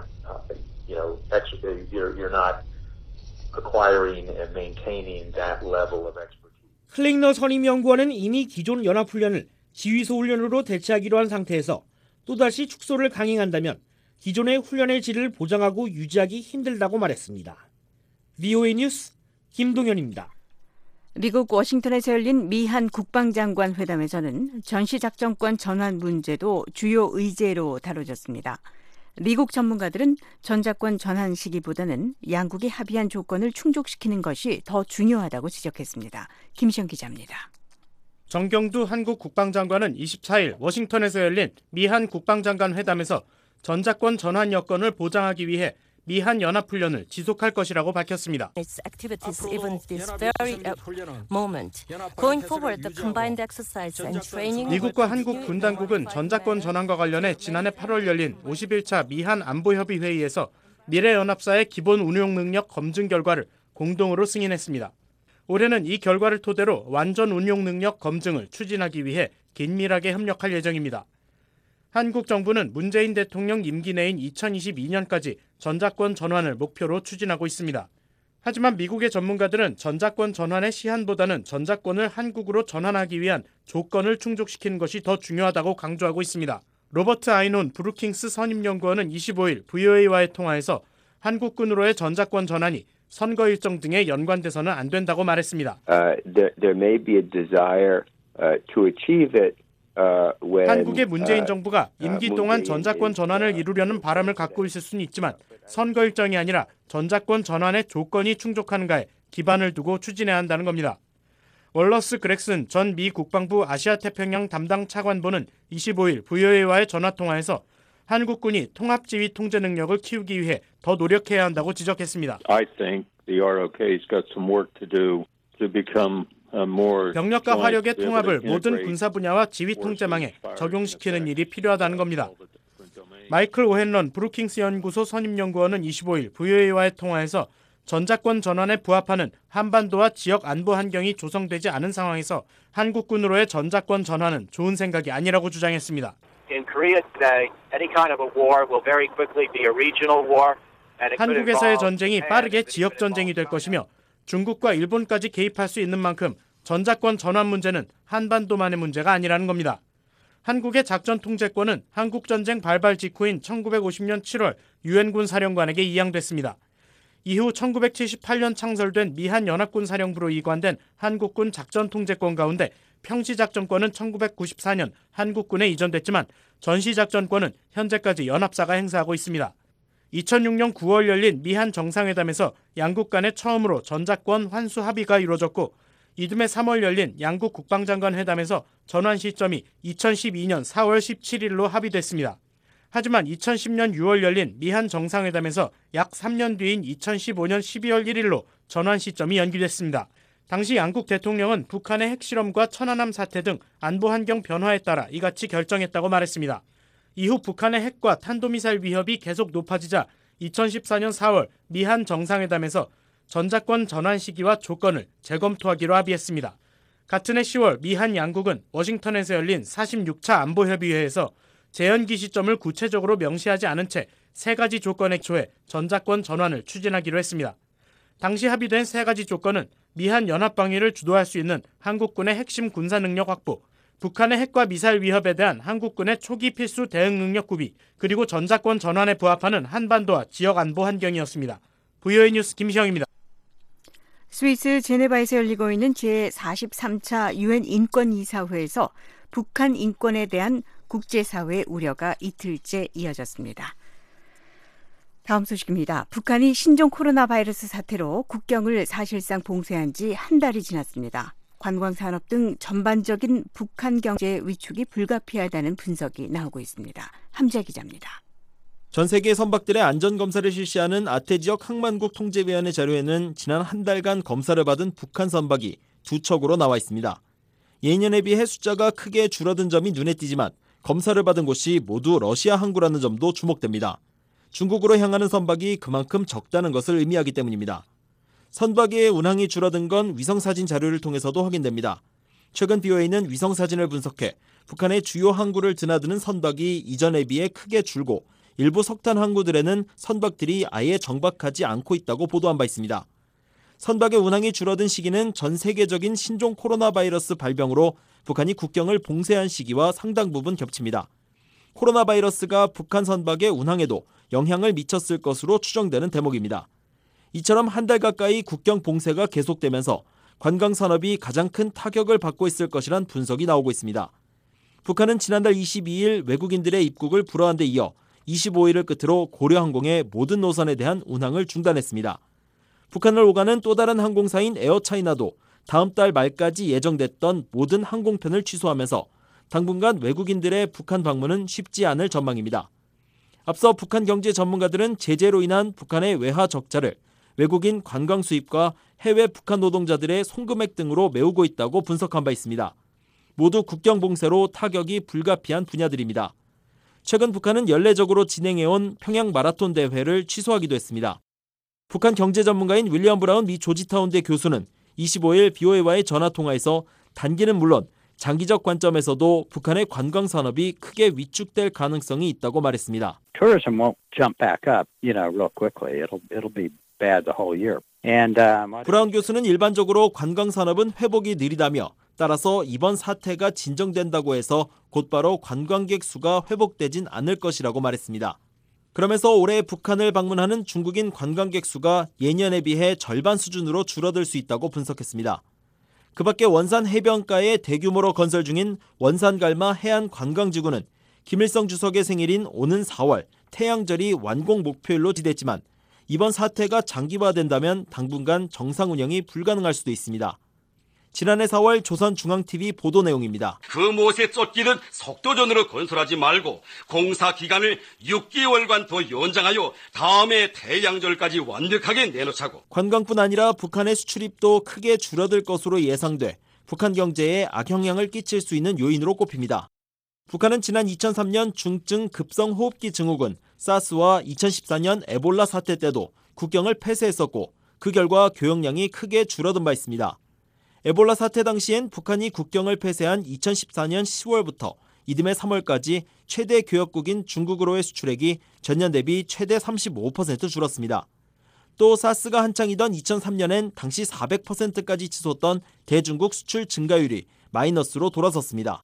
you're not acquiring and maintaining that level of expertise. 클링너 선임연구원은 이미 기존 연합훈련을 지휘소 훈련으로 대체하기로 한 상태에서 또다시 축소를 강행한다면 기존의 훈련의 질을 보장하고 유지하기 힘들다고 말했습니다. VOA 뉴스 김동현입니다. 미국 워싱턴에서 열린 미한 국방장관 회담에서는 전시작전권 전환 문제도 주요 의제로 다뤄졌습니다. 미국 전문가들은 전작권 전환 시기보다는 양국이 합의한 조건을 충족시키는 것이 더 중요하다고 지적했습니다. 김시영 기자입니다. 정경두 한국 국방장관은 24일 워싱턴에서 열린 미한 국방장관 회담에서 전자권 전환 여건을 보장하기 위해 미한 연합훈련을 지속할 것이라고 밝혔습니다. 미국과 한국 군 당국은 전자권 전환과 관련해 지난해 8월 열린 51차 미한 안보협의 회의에서 미래연합사의 기본 운용 능력 검증 결과를 공동으로 승인했습니다. 올해는 이 결과를 토대로 완전 운용 능력 검증을 추진하기 위해 긴밀하게 협력할 예정입니다. 한국 정부는 문재인 대통령 임기 내인 2022년까지 전자권 전환을 목표로 추진하고 있습니다. 하지만 미국의 전문가들은 전자권 전환의 시한보다는 전자권을 한국으로 전환하기 위한 조건을 충족시키는 것이 더 중요하다고 강조하고 있습니다. 로버트 아이논 브루킹스 선임연구원은 25일 VOA와의 통화에서 한국군으로의 전자권 전환이 선거 일정 등에 연관돼서는 안 된다고 말했습니다. There may be a desire to achieve it. 한국의 문재인 정부가 임기 동안 전자권 전환을 이루려는 바람을 갖고 있을 수는 있지만 선거 일정이 아니라 전자권 전환의 조건이 충족하는가에 기반을 두고 추진해야 한다는 겁니다. 월러스 그렉슨 전 미 국방부 아시아태평양 담당 차관보는 25일 VOA와의 전화통화에서 한국군이 통합지휘 통제 능력을 키우기 위해 더 노력해야 한다고 지적했습니다. I think the ROK's got some work to do to become 병력과 화력의 통합을 모든 군사 분야와 지휘 통제망에 적용시키는 일이 필요하다는 겁니다. 마이클 오헨런 브루킹스 연구소 선임연구원은 25일 VOA와의 통화에서 전자권 전환에 부합하는 한반도와 지역 안보 환경이 조성되지 않은 상황에서 한국군으로의 전자권 전환은 좋은 생각이 아니라고 주장했습니다. 한국에서의 전쟁이 빠르게 지역 전쟁이 될 것이며 중국과 일본까지 개입할 수 있는 만큼 전자권 전환 문제는 한반도만의 문제가 아니라는 겁니다. 한국의 작전 통제권은 한국전쟁 발발 직후인 1950년 7월 유엔군 사령관에게 이양됐습니다. 이후 1978년 창설된 미한연합군 사령부로 이관된 한국군 작전 통제권 가운데 평시작전권은 1994년 한국군에 이전됐지만 전시작전권은 현재까지 연합사가 행사하고 있습니다. 2006년 9월 열린 미한 정상회담에서 양국 간에 처음으로 전자권 환수 합의가 이루어졌고 이듬해 3월 열린 양국 국방장관 회담에서 전환 시점이 2012년 4월 17일로 합의됐습니다. 하지만 2010년 6월 열린 미한 정상회담에서 약 3년 뒤인 2015년 12월 1일로 전환 시점이 연기됐습니다. 당시 양국 대통령은 북한의 핵실험과 천안함 사태 등 안보 환경 변화에 따라 이같이 결정했다고 말했습니다. 이후 북한의 핵과 탄도미사일 위협이 계속 높아지자 2014년 4월 미한 정상회담에서 전자권 전환 시기와 조건을 재검토하기로 합의했습니다. 같은 해 10월 미한 양국은 워싱턴에서 열린 46차 안보협의회에서 재연기 시점을 구체적으로 명시하지 않은 채 3가지 조건에 기초해 전자권 전환을 추진하기로 했습니다. 당시 합의된 3가지 조건은 미한 연합방위를 주도할 수 있는 한국군의 핵심 군사 능력 확보, 북한의 핵과 미사일 위협에 대한 한국군의 초기 필수 대응 능력 구비, 그리고 전자권 전환에 부합하는 한반도와 지역 안보 환경이었습니다. VOA 뉴스 김시영입니다. 스위스 제네바에서 열리고 있는 제43차 유엔 인권이사회에서 북한 인권에 대한 국제사회의 우려가 이틀째 이어졌습니다. 다음 소식입니다. 북한이 신종 코로나 바이러스 사태로 국경을 사실상 봉쇄한 지 한 달이 지났습니다. 관광산업 등 전반적인 북한 경제 위축이 불가피하다는 분석이 나오고 있습니다. 함재 기자입니다. 전 세계 선박들의 안전검사를 실시하는 아태 지역 항만국 통제위원회 자료에는 지난 한 달간 검사를 받은 북한 선박이 2척으로 나와 있습니다. 예년에 비해 숫자가 크게 줄어든 점이 눈에 띄지만 검사를 받은 곳이 모두 러시아 항구라는 점도 주목됩니다. 중국으로 향하는 선박이 그만큼 적다는 것을 의미하기 때문입니다. 선박의 운항이 줄어든 건 위성사진 자료를 통해서도 확인됩니다. 최근 BOA는 위성사진을 분석해 북한의 주요 항구를 드나드는 선박이 이전에 비해 크게 줄고 일부 석탄 항구들에는 선박들이 아예 정박하지 않고 있다고 보도한 바 있습니다. 선박의 운항이 줄어든 시기는 전 세계적인 신종 코로나 바이러스 발병으로 북한이 국경을 봉쇄한 시기와 상당 부분 겹칩니다. 코로나 바이러스가 북한 선박의 운항에도 영향을 미쳤을 것으로 추정되는 대목입니다. 이처럼 한 달 가까이 국경 봉쇄가 계속되면서 관광산업이 가장 큰 타격을 받고 있을 것이란 분석이 나오고 있습니다. 북한은 지난달 22일 외국인들의 입국을 불허한 데 이어 25일을 끝으로 고려항공의 모든 노선에 대한 운항을 중단했습니다. 북한을 오가는 또 다른 항공사인 에어차이나도 다음 달 말까지 예정됐던 모든 항공편을 취소하면서 당분간 외국인들의 북한 방문은 쉽지 않을 전망입니다. 앞서 북한 경제 전문가들은 제재로 인한 북한의 외화 적자를 외국인 관광 수입과 해외 북한 노동자들의 송금액 등으로 메우고 있다고 분석한 바 있습니다. 모두 국경 봉쇄로 타격이 불가피한 분야들입니다. 최근 북한은 연례적으로 진행해온 평양 마라톤 대회를 취소하기도 했습니다. 북한 경제 전문가인 윌리엄 브라운 미 조지타운대 교수는 25일 BOA와의 전화통화에서 단기는 물론 장기적 관점에서도 북한의 관광 산업이 크게 위축될 가능성이 있다고 말했습니다. Tourism won't jump back up, real quickly. It'll be bad the whole year. 브라운 교수는 일반적으로 관광 산업은 회복이 느리다며 따라서 이번 사태가 진정된다고 해서 곧바로 관광객 수가 회복되진 않을 것이라고 말했습니다. 그러면서 올해 북한을 방문하는 중국인 관광객 수가 예년에 비해 절반 수준으로 줄어들 수 있다고 분석했습니다. 그 밖에 원산 해변가에 대규모로 건설 중인 원산갈마 해안관광지구는 김일성 주석의 생일인 오는 4월 태양절이 완공 목표일로 지댔지만 이번 사태가 장기화된다면 당분간 정상 운영이 불가능할 수도 있습니다. 지난해 4월 조선중앙TV 보도 내용입니다. 그 못에 쫓기듯 속도전으로 건설하지 말고 공사 기간을 6개월간 더 연장하여 다음해 태양절까지 완벽하게 내놓자고. 관광뿐 아니라 북한의 수출입도 크게 줄어들 것으로 예상돼 북한 경제에 악영향을 끼칠 수 있는 요인으로 꼽힙니다. 북한은 지난 2003년 중증 급성호흡기 증후군 사스와 2014년 에볼라 사태 때도 국경을 폐쇄했었고 그 결과 교역량이 크게 줄어든 바 있습니다. 에볼라 사태 당시엔 북한이 국경을 폐쇄한 2014년 10월부터 이듬해 3월까지 최대 교역국인 중국으로의 수출액이 전년 대비 최대 35% 줄었습니다. 또 사스가 한창이던 2003년엔 당시 400%까지 치솟던 대중국 수출 증가율이 마이너스로 돌아섰습니다.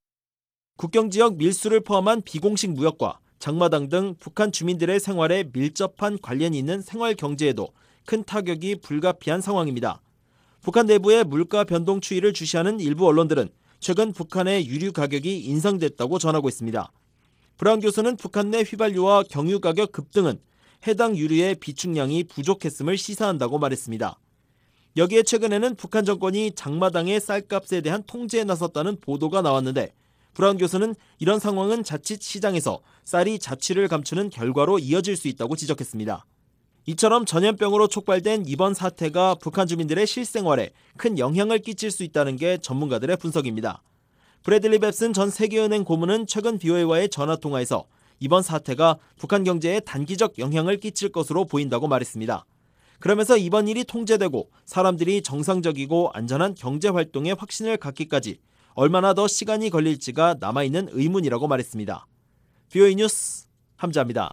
국경지역 밀수를 포함한 비공식 무역과 장마당 등 북한 주민들의 생활에 밀접한 관련이 있는 생활경제에도 큰 타격이 불가피한 상황입니다. 북한 내부의 물가 변동 추이를 주시하는 일부 언론들은 최근 북한의 유류 가격이 인상됐다고 전하고 있습니다. 브라운 교수는 북한 내 휘발유와 경유 가격 급등은 해당 유류의 비축량이 부족했음을 시사한다고 말했습니다. 여기에 최근에는 북한 정권이 장마당의 쌀값에 대한 통제에 나섰다는 보도가 나왔는데 브라운 교수는 이런 상황은 자칫 시장에서 쌀이 자취를 감추는 결과로 이어질 수 있다고 지적했습니다. 이처럼 전염병으로 촉발된 이번 사태가 북한 주민들의 실생활에 큰 영향을 끼칠 수 있다는 게 전문가들의 분석입니다. 브래들리 뱁슨 전 세계은행 고문은 최근 BOA와의 전화통화에서 이번 사태가 북한 경제에 단기적 영향을 끼칠 것으로 보인다고 말했습니다. 그러면서 이번 일이 통제되고 사람들이 정상적이고 안전한 경제활동에 확신을 갖기까지 얼마나 더 시간이 걸릴지가 남아있는 의문이라고 말했습니다. BOA 뉴스 함자입니다.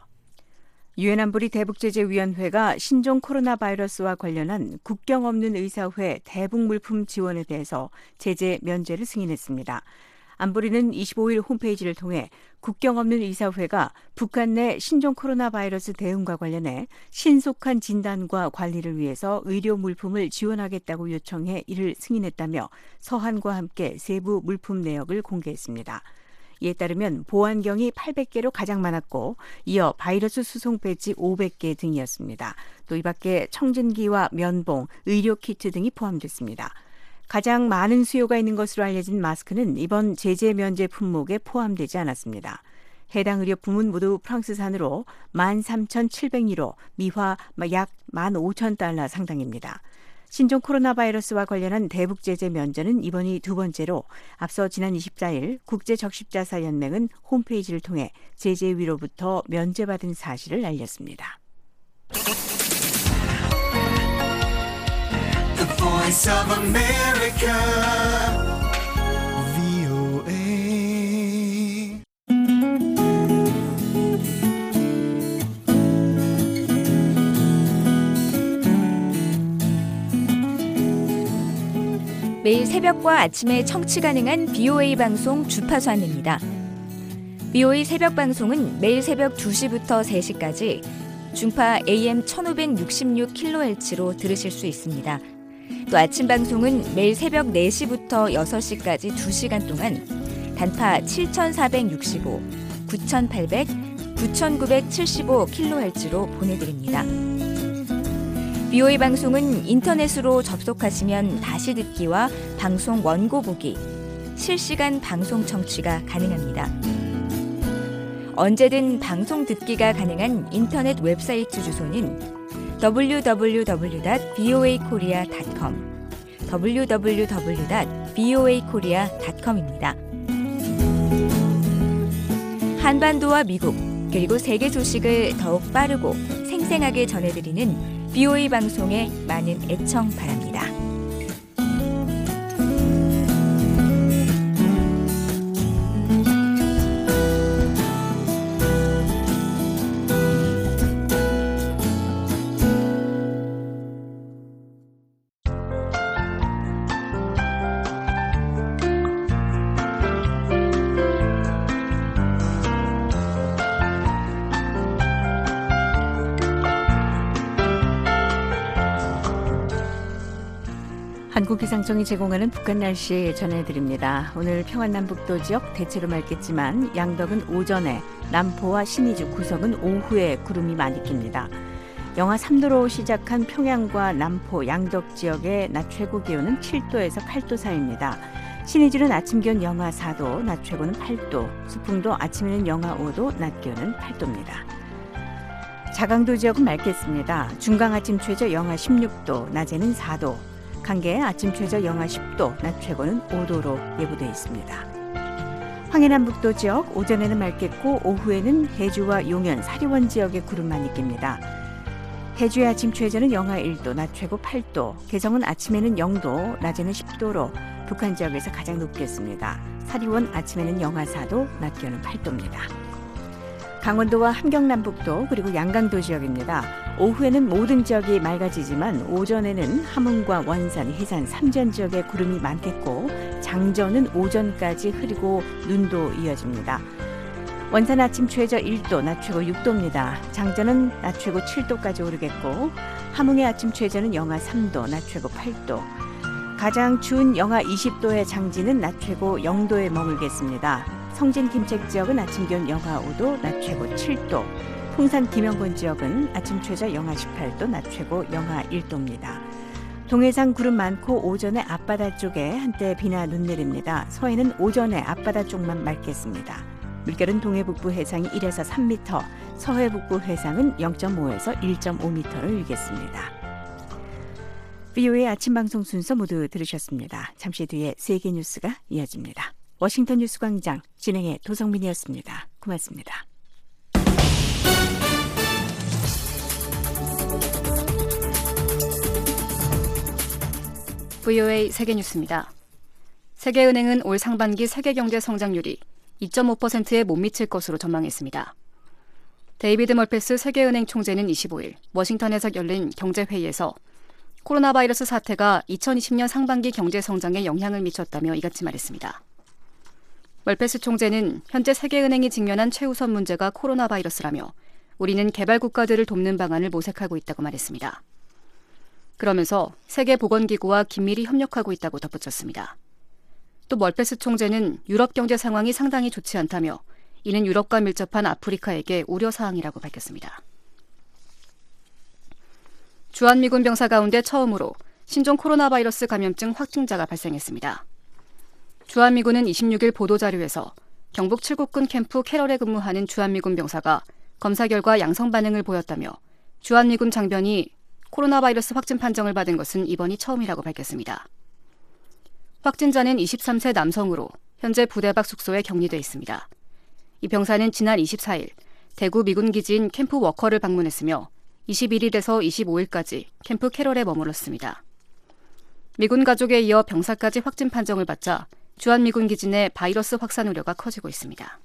유엔 안보리 대북제재위원회가 신종 코로나 바이러스와 관련한 국경 없는 의사회 대북 물품 지원에 대해서 제재 면제를 승인했습니다. 안보리는 25일 홈페이지를 통해 국경 없는 의사회가 북한 내 신종 코로나 바이러스 대응과 관련해 신속한 진단과 관리를 위해서 의료 물품을 지원하겠다고 요청해 이를 승인했다며 서한과 함께 세부 물품 내역을 공개했습니다. 이에 따르면 보안경이 800개로 가장 많았고 이어 바이러스 수송 배지 500개 등이었습니다. 또 이 밖에 청진기와 면봉, 의료 키트 등이 포함됐습니다. 가장 많은 수요가 있는 것으로 알려진 마스크는 이번 제재 면제 품목에 포함되지 않았습니다. 해당 의료품은 모두 프랑스산으로 13,700유로, 미화 약 15,000달러 상당입니다. 신종 코로나 바이러스와 관련한 대북 제재 면제는 이번이 두 번째로 앞서 지난 24일 국제적십자사연맹은 홈페이지를 통해 제재위로부터 면제받은 사실을 알렸습니다. The Voice of America, VOA. 매일 새벽과 아침에 청취 가능한 BOA 방송 주파수 안내입니다. BOA 새벽 방송은 매일 새벽 2시부터 3시까지 중파 AM 1566kHz로 들으실 수 있습니다. 또 아침 방송은 매일 새벽 4시부터 6시까지 2시간 동안 단파 7465, 9800, 9975kHz로 보내드립니다. BOA 방송은 인터넷으로 접속하시면 다시 듣기와 방송 원고 보기, 실시간 방송 청취가 가능합니다. 언제든 방송 듣기가 가능한 인터넷 웹사이트 주소는 www.boakorea.com, www.boakorea.com입니다. 한반도와 미국, 그리고 세계 소식을 더욱 빠르고 생생하게 전해드리는 BOA 방송에 많은 애청 바랍니다. 한국기상청이 제공하는 북한 날씨 전해드립니다. 오늘 평안남북도 지역 대체로 맑겠지만 양덕은 오전에, 남포와 신의주, 구석은 오후에 구름이 많이 낍니다. 영하 3도로 시작한 평양과 남포, 양덕 지역의 낮 최고 기온은 7도에서 8도 사이입니다. 신의주는 아침 기온 영하 4도, 낮 최고는 8도, 수풍도 아침에는 영하 5도, 낮 기온은 8도입니다. 자강도 지역은 맑겠습니다. 중강 아침 최저 영하 16도, 낮에는 4도, 강계 아침 최저 영하 10도, 낮 최고는 5도로 예보되어 있습니다. 황해남북도 지역 오전에는 맑겠고 오후에는 해주와 용현, 사리원 지역에 구름 많이 낍니다. 해주의 아침 최저는 영하 1도, 낮 최고 8도, 개성은 아침에는 0도, 낮에는 10도로 북한 지역에서 가장 높겠습니다. 사리원 아침에는 영하 4도, 낮 기온은 8도입니다. 강원도와 함경남북도 그리고 양강도 지역입니다. 오후에는 모든 지역이 맑아지지만 오전에는 함흥과 원산, 해산, 삼전 지역에 구름이 많겠고 장전은 오전까지 흐리고 눈도 이어집니다. 원산 아침 최저 1도, 낮 최고 6도입니다. 장전은 낮 최고 7도까지 오르겠고 함흥의 아침 최저는 영하 3도, 낮 최고 8도. 가장 추운 영하 20도의 장진은 낮 최고 0도에 머물겠습니다. 성진 김책 지역은 아침 기온 영하 5도, 낮 최고 7도. 풍산 김영권 지역은 아침 최저 영하 18도, 낮 최고 영하 1도입니다. 동해상 구름 많고 오전에 앞바다 쪽에 한때 비나 눈 내립니다. 서해는 오전에 앞바다 쪽만 맑겠습니다. 물결은 동해북부 해상이 1에서 3m, 서해북부 해상은 0.5에서 1.5m로 일겠습니다. BOA 아침 방송 순서 모두 들으셨습니다. 잠시 뒤에 세계 뉴스가 이어집니다. 워싱턴 뉴스 광장 진행의 도성민이었습니다. 고맙습니다. VOA 세계뉴스입니다. 세계은행은 올 상반기 세계경제 성장률이 2.5%에 못 미칠 것으로 전망했습니다. 데이비드 멀페스 세계은행 총재는 25일 워싱턴에서 열린 경제회의에서 코로나 바이러스 사태가 2020년 상반기 경제 성장에 영향을 미쳤다며 이같이 말했습니다. 멀페스 총재는 현재 세계은행이 직면한 최우선 문제가 코로나 바이러스라며 우리는 개발 국가들을 돕는 방안을 모색하고 있다고 말했습니다. 그러면서 세계보건기구와 긴밀히 협력하고 있다고 덧붙였습니다. 또 멀페스 총재는 유럽 경제 상황이 상당히 좋지 않다며 이는 유럽과 밀접한 아프리카에게 우려사항이라고 밝혔습니다. 주한미군 병사 가운데 처음으로 신종 코로나 바이러스 감염증 확진자가 발생했습니다. 주한미군은 26일 보도자료에서 경북 칠곡군 캠프 캐럴에 근무하는 주한미군 병사가 검사 결과 양성 반응을 보였다며 주한미군 장병이 코로나 바이러스 확진 판정을 받은 것은 이번이 처음이라고 밝혔습니다. 확진자는 23세 남성으로 현재 부대 밖 숙소에 격리돼 있습니다. 이 병사는 지난 24일 대구 미군 기지인 캠프 워커를 방문했으며 21일에서 25일까지 캠프 캐럴에 머물렀습니다. 미군 가족에 이어 병사까지 확진 판정을 받자 주한미군 기지 내 바이러스 확산 우려가 커지고 있습니다.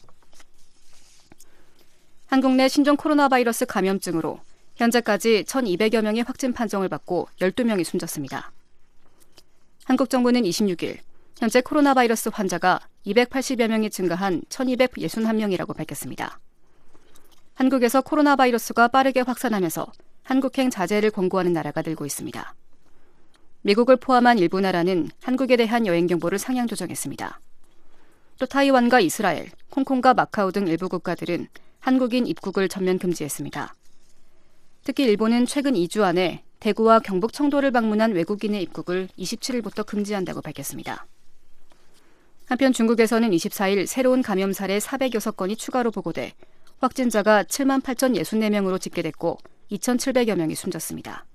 한국 내 신종 코로나 바이러스 감염증으로 현재까지 1,200여 명의 확진 판정을 받고 12명이 숨졌습니다. 한국 정부는 26일 현재 코로나 바이러스 환자가 280여 명이 증가한 1,261명이라고 밝혔습니다. 한국에서 코로나 바이러스가 빠르게 확산하면서 한국행 자제를 권고하는 나라가 늘고 있습니다. 미국을 포함한 일부 나라는 한국에 대한 여행 경보를 상향 조정했습니다. 또 타이완과 이스라엘, 홍콩과 마카오 등 일부 국가들은 한국인 입국을 전면 금지했습니다. 특히 일본은 최근 2주 안에 대구와 경북 청도를 방문한 외국인의 입국을 27일부터 금지한다고 밝혔습니다. 한편 중국에서는 24일 새로운 감염 사례 406건이 추가로 보고돼 확진자가 78,064명으로 집계됐고 2,700여 명이 숨졌습니다.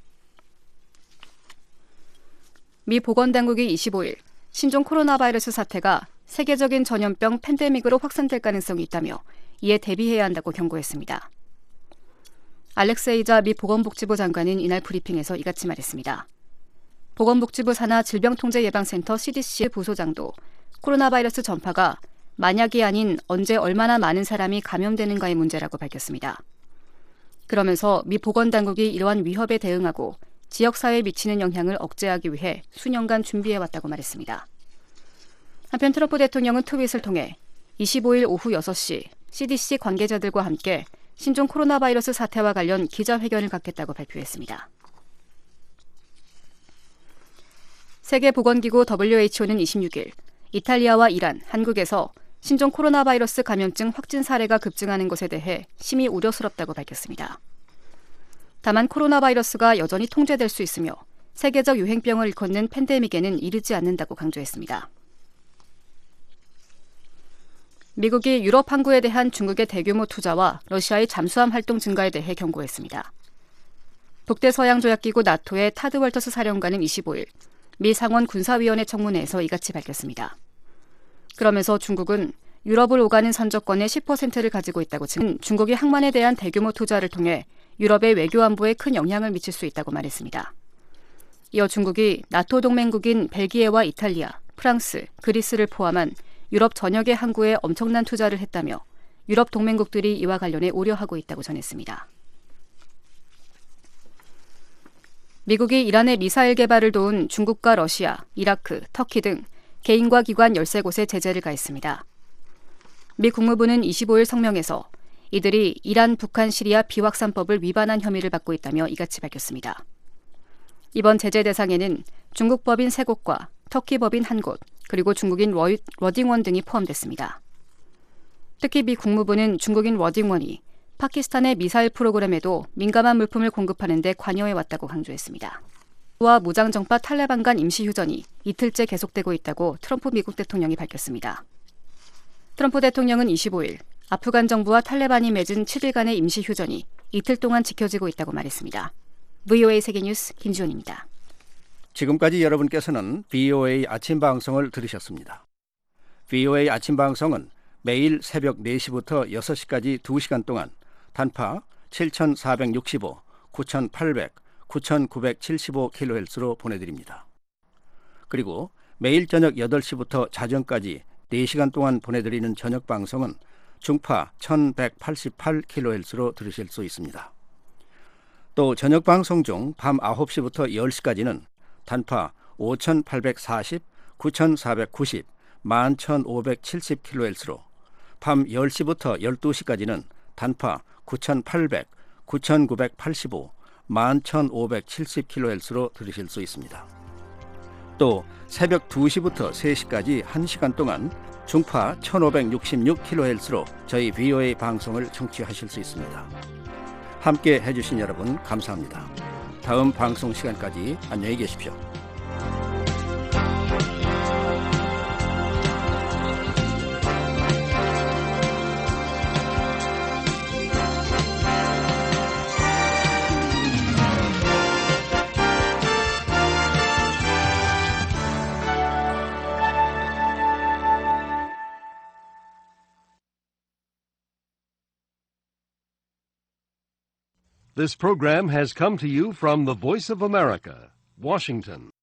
미 보건당국이 25일 신종 코로나 바이러스 사태가 세계적인 전염병 팬데믹으로 확산될 가능성이 있다며 이에 대비해야 한다고 경고했습니다. 알렉세이자 미 보건복지부 장관은 이날 브리핑에서 이같이 말했습니다. 보건복지부 산하 질병통제예방센터 CDC 부소장도 코로나 바이러스 전파가 만약이 아닌 언제 얼마나 많은 사람이 감염되는가의 문제라고 밝혔습니다. 그러면서 미 보건당국이 이러한 위협에 대응하고 지역사회에 미치는 영향을 억제하기 위해 수년간 준비해왔다고 말했습니다. 한편 트럼프 대통령은 트윗을 통해 25일 오후 6시 CDC 관계자들과 함께 신종 코로나 바이러스 사태와 관련 기자회견을 갖겠다고 발표했습니다. 세계보건기구 WHO는 26일 이탈리아와 이란, 한국에서 신종 코로나 바이러스 감염증 확진 사례가 급증하는 것에 대해 심히 우려스럽다고 밝혔습니다. 다만 코로나 바이러스가 여전히 통제될 수 있으며 세계적 유행병을 일컫는 팬데믹에는 이르지 않는다고 강조했습니다. 미국이 유럽 항구에 대한 중국의 대규모 투자와 러시아의 잠수함 활동 증가에 대해 경고했습니다. 북대서양조약기구 나토의 타드 월터스 사령관은 25일 미 상원 군사위원회 청문회에서 이같이 밝혔습니다. 그러면서 중국은 유럽을 오가는 선적권의 10%를 가지고 있다고 증언, 중국이 항만에 대한 대규모 투자를 통해 유럽의 외교 안보에 큰 영향을 미칠 수 있다고 말했습니다. 이어 중국이 나토 동맹국인 벨기에와 이탈리아, 프랑스, 그리스를 포함한 유럽 전역의 항구에 엄청난 투자를 했다며 유럽 동맹국들이 이와 관련해 우려하고 있다고 전했습니다. 미국이 이란의 미사일 개발을 도운 중국과 러시아, 이라크, 터키 등 개인과 기관 13곳에 제재를 가했습니다. 미 국무부는 25일 성명에서 이들이 이란, 북한, 시리아 비확산법을 위반한 혐의를 받고 있다며 이같이 밝혔습니다. 이번 제재 대상에는 중국 법인 3곳과 터키 법인 1곳, 그리고 중국인 워딩원 등이 포함됐습니다. 특히 미 국무부는 중국인 워딩원이 파키스탄의 미사일 프로그램에도 민감한 물품을 공급하는 데 관여해왔다고 강조했습니다. 와 무장정파 탈레반 간 임시휴전이 이틀째 계속되고 있다고 트럼프 미국 대통령이 밝혔습니다. 트럼프 대통령은 25일 아프간 정부와 탈레반이 맺은 7일간의 임시휴전이 이틀 동안 지켜지고 있다고 말했습니다. VOA 세계뉴스 김지훈입니다. 지금까지 여러분께서는 VOA 아침 방송을 들으셨습니다. VOA 아침 방송은 매일 새벽 4시부터 6시까지 2시간 동안 단파 7465, 9800, 9975kHz로 보내드립니다. 그리고 매일 저녁 8시부터 자정까지 4시간 동안 보내드리는 저녁 방송은 중파 1188kHz로 들으실 수 있습니다. 또 저녁 방송 중 밤 9시부터 10시까지는 단파 5840, 9490, 11570kHz로 밤 10시부터 12시까지는 단파 9800, 9985, 11570kHz로 들으실 수 있습니다. 또 새벽 2시부터 3시까지 1시간 동안 중파 1566kHz로 저희 VOA 방송을 청취하실 수 있습니다. 함께 해주신 여러분 감사합니다. 다음 방송 시간까지 안녕히 계십시오. This program has come to you from the Voice of America, Washington.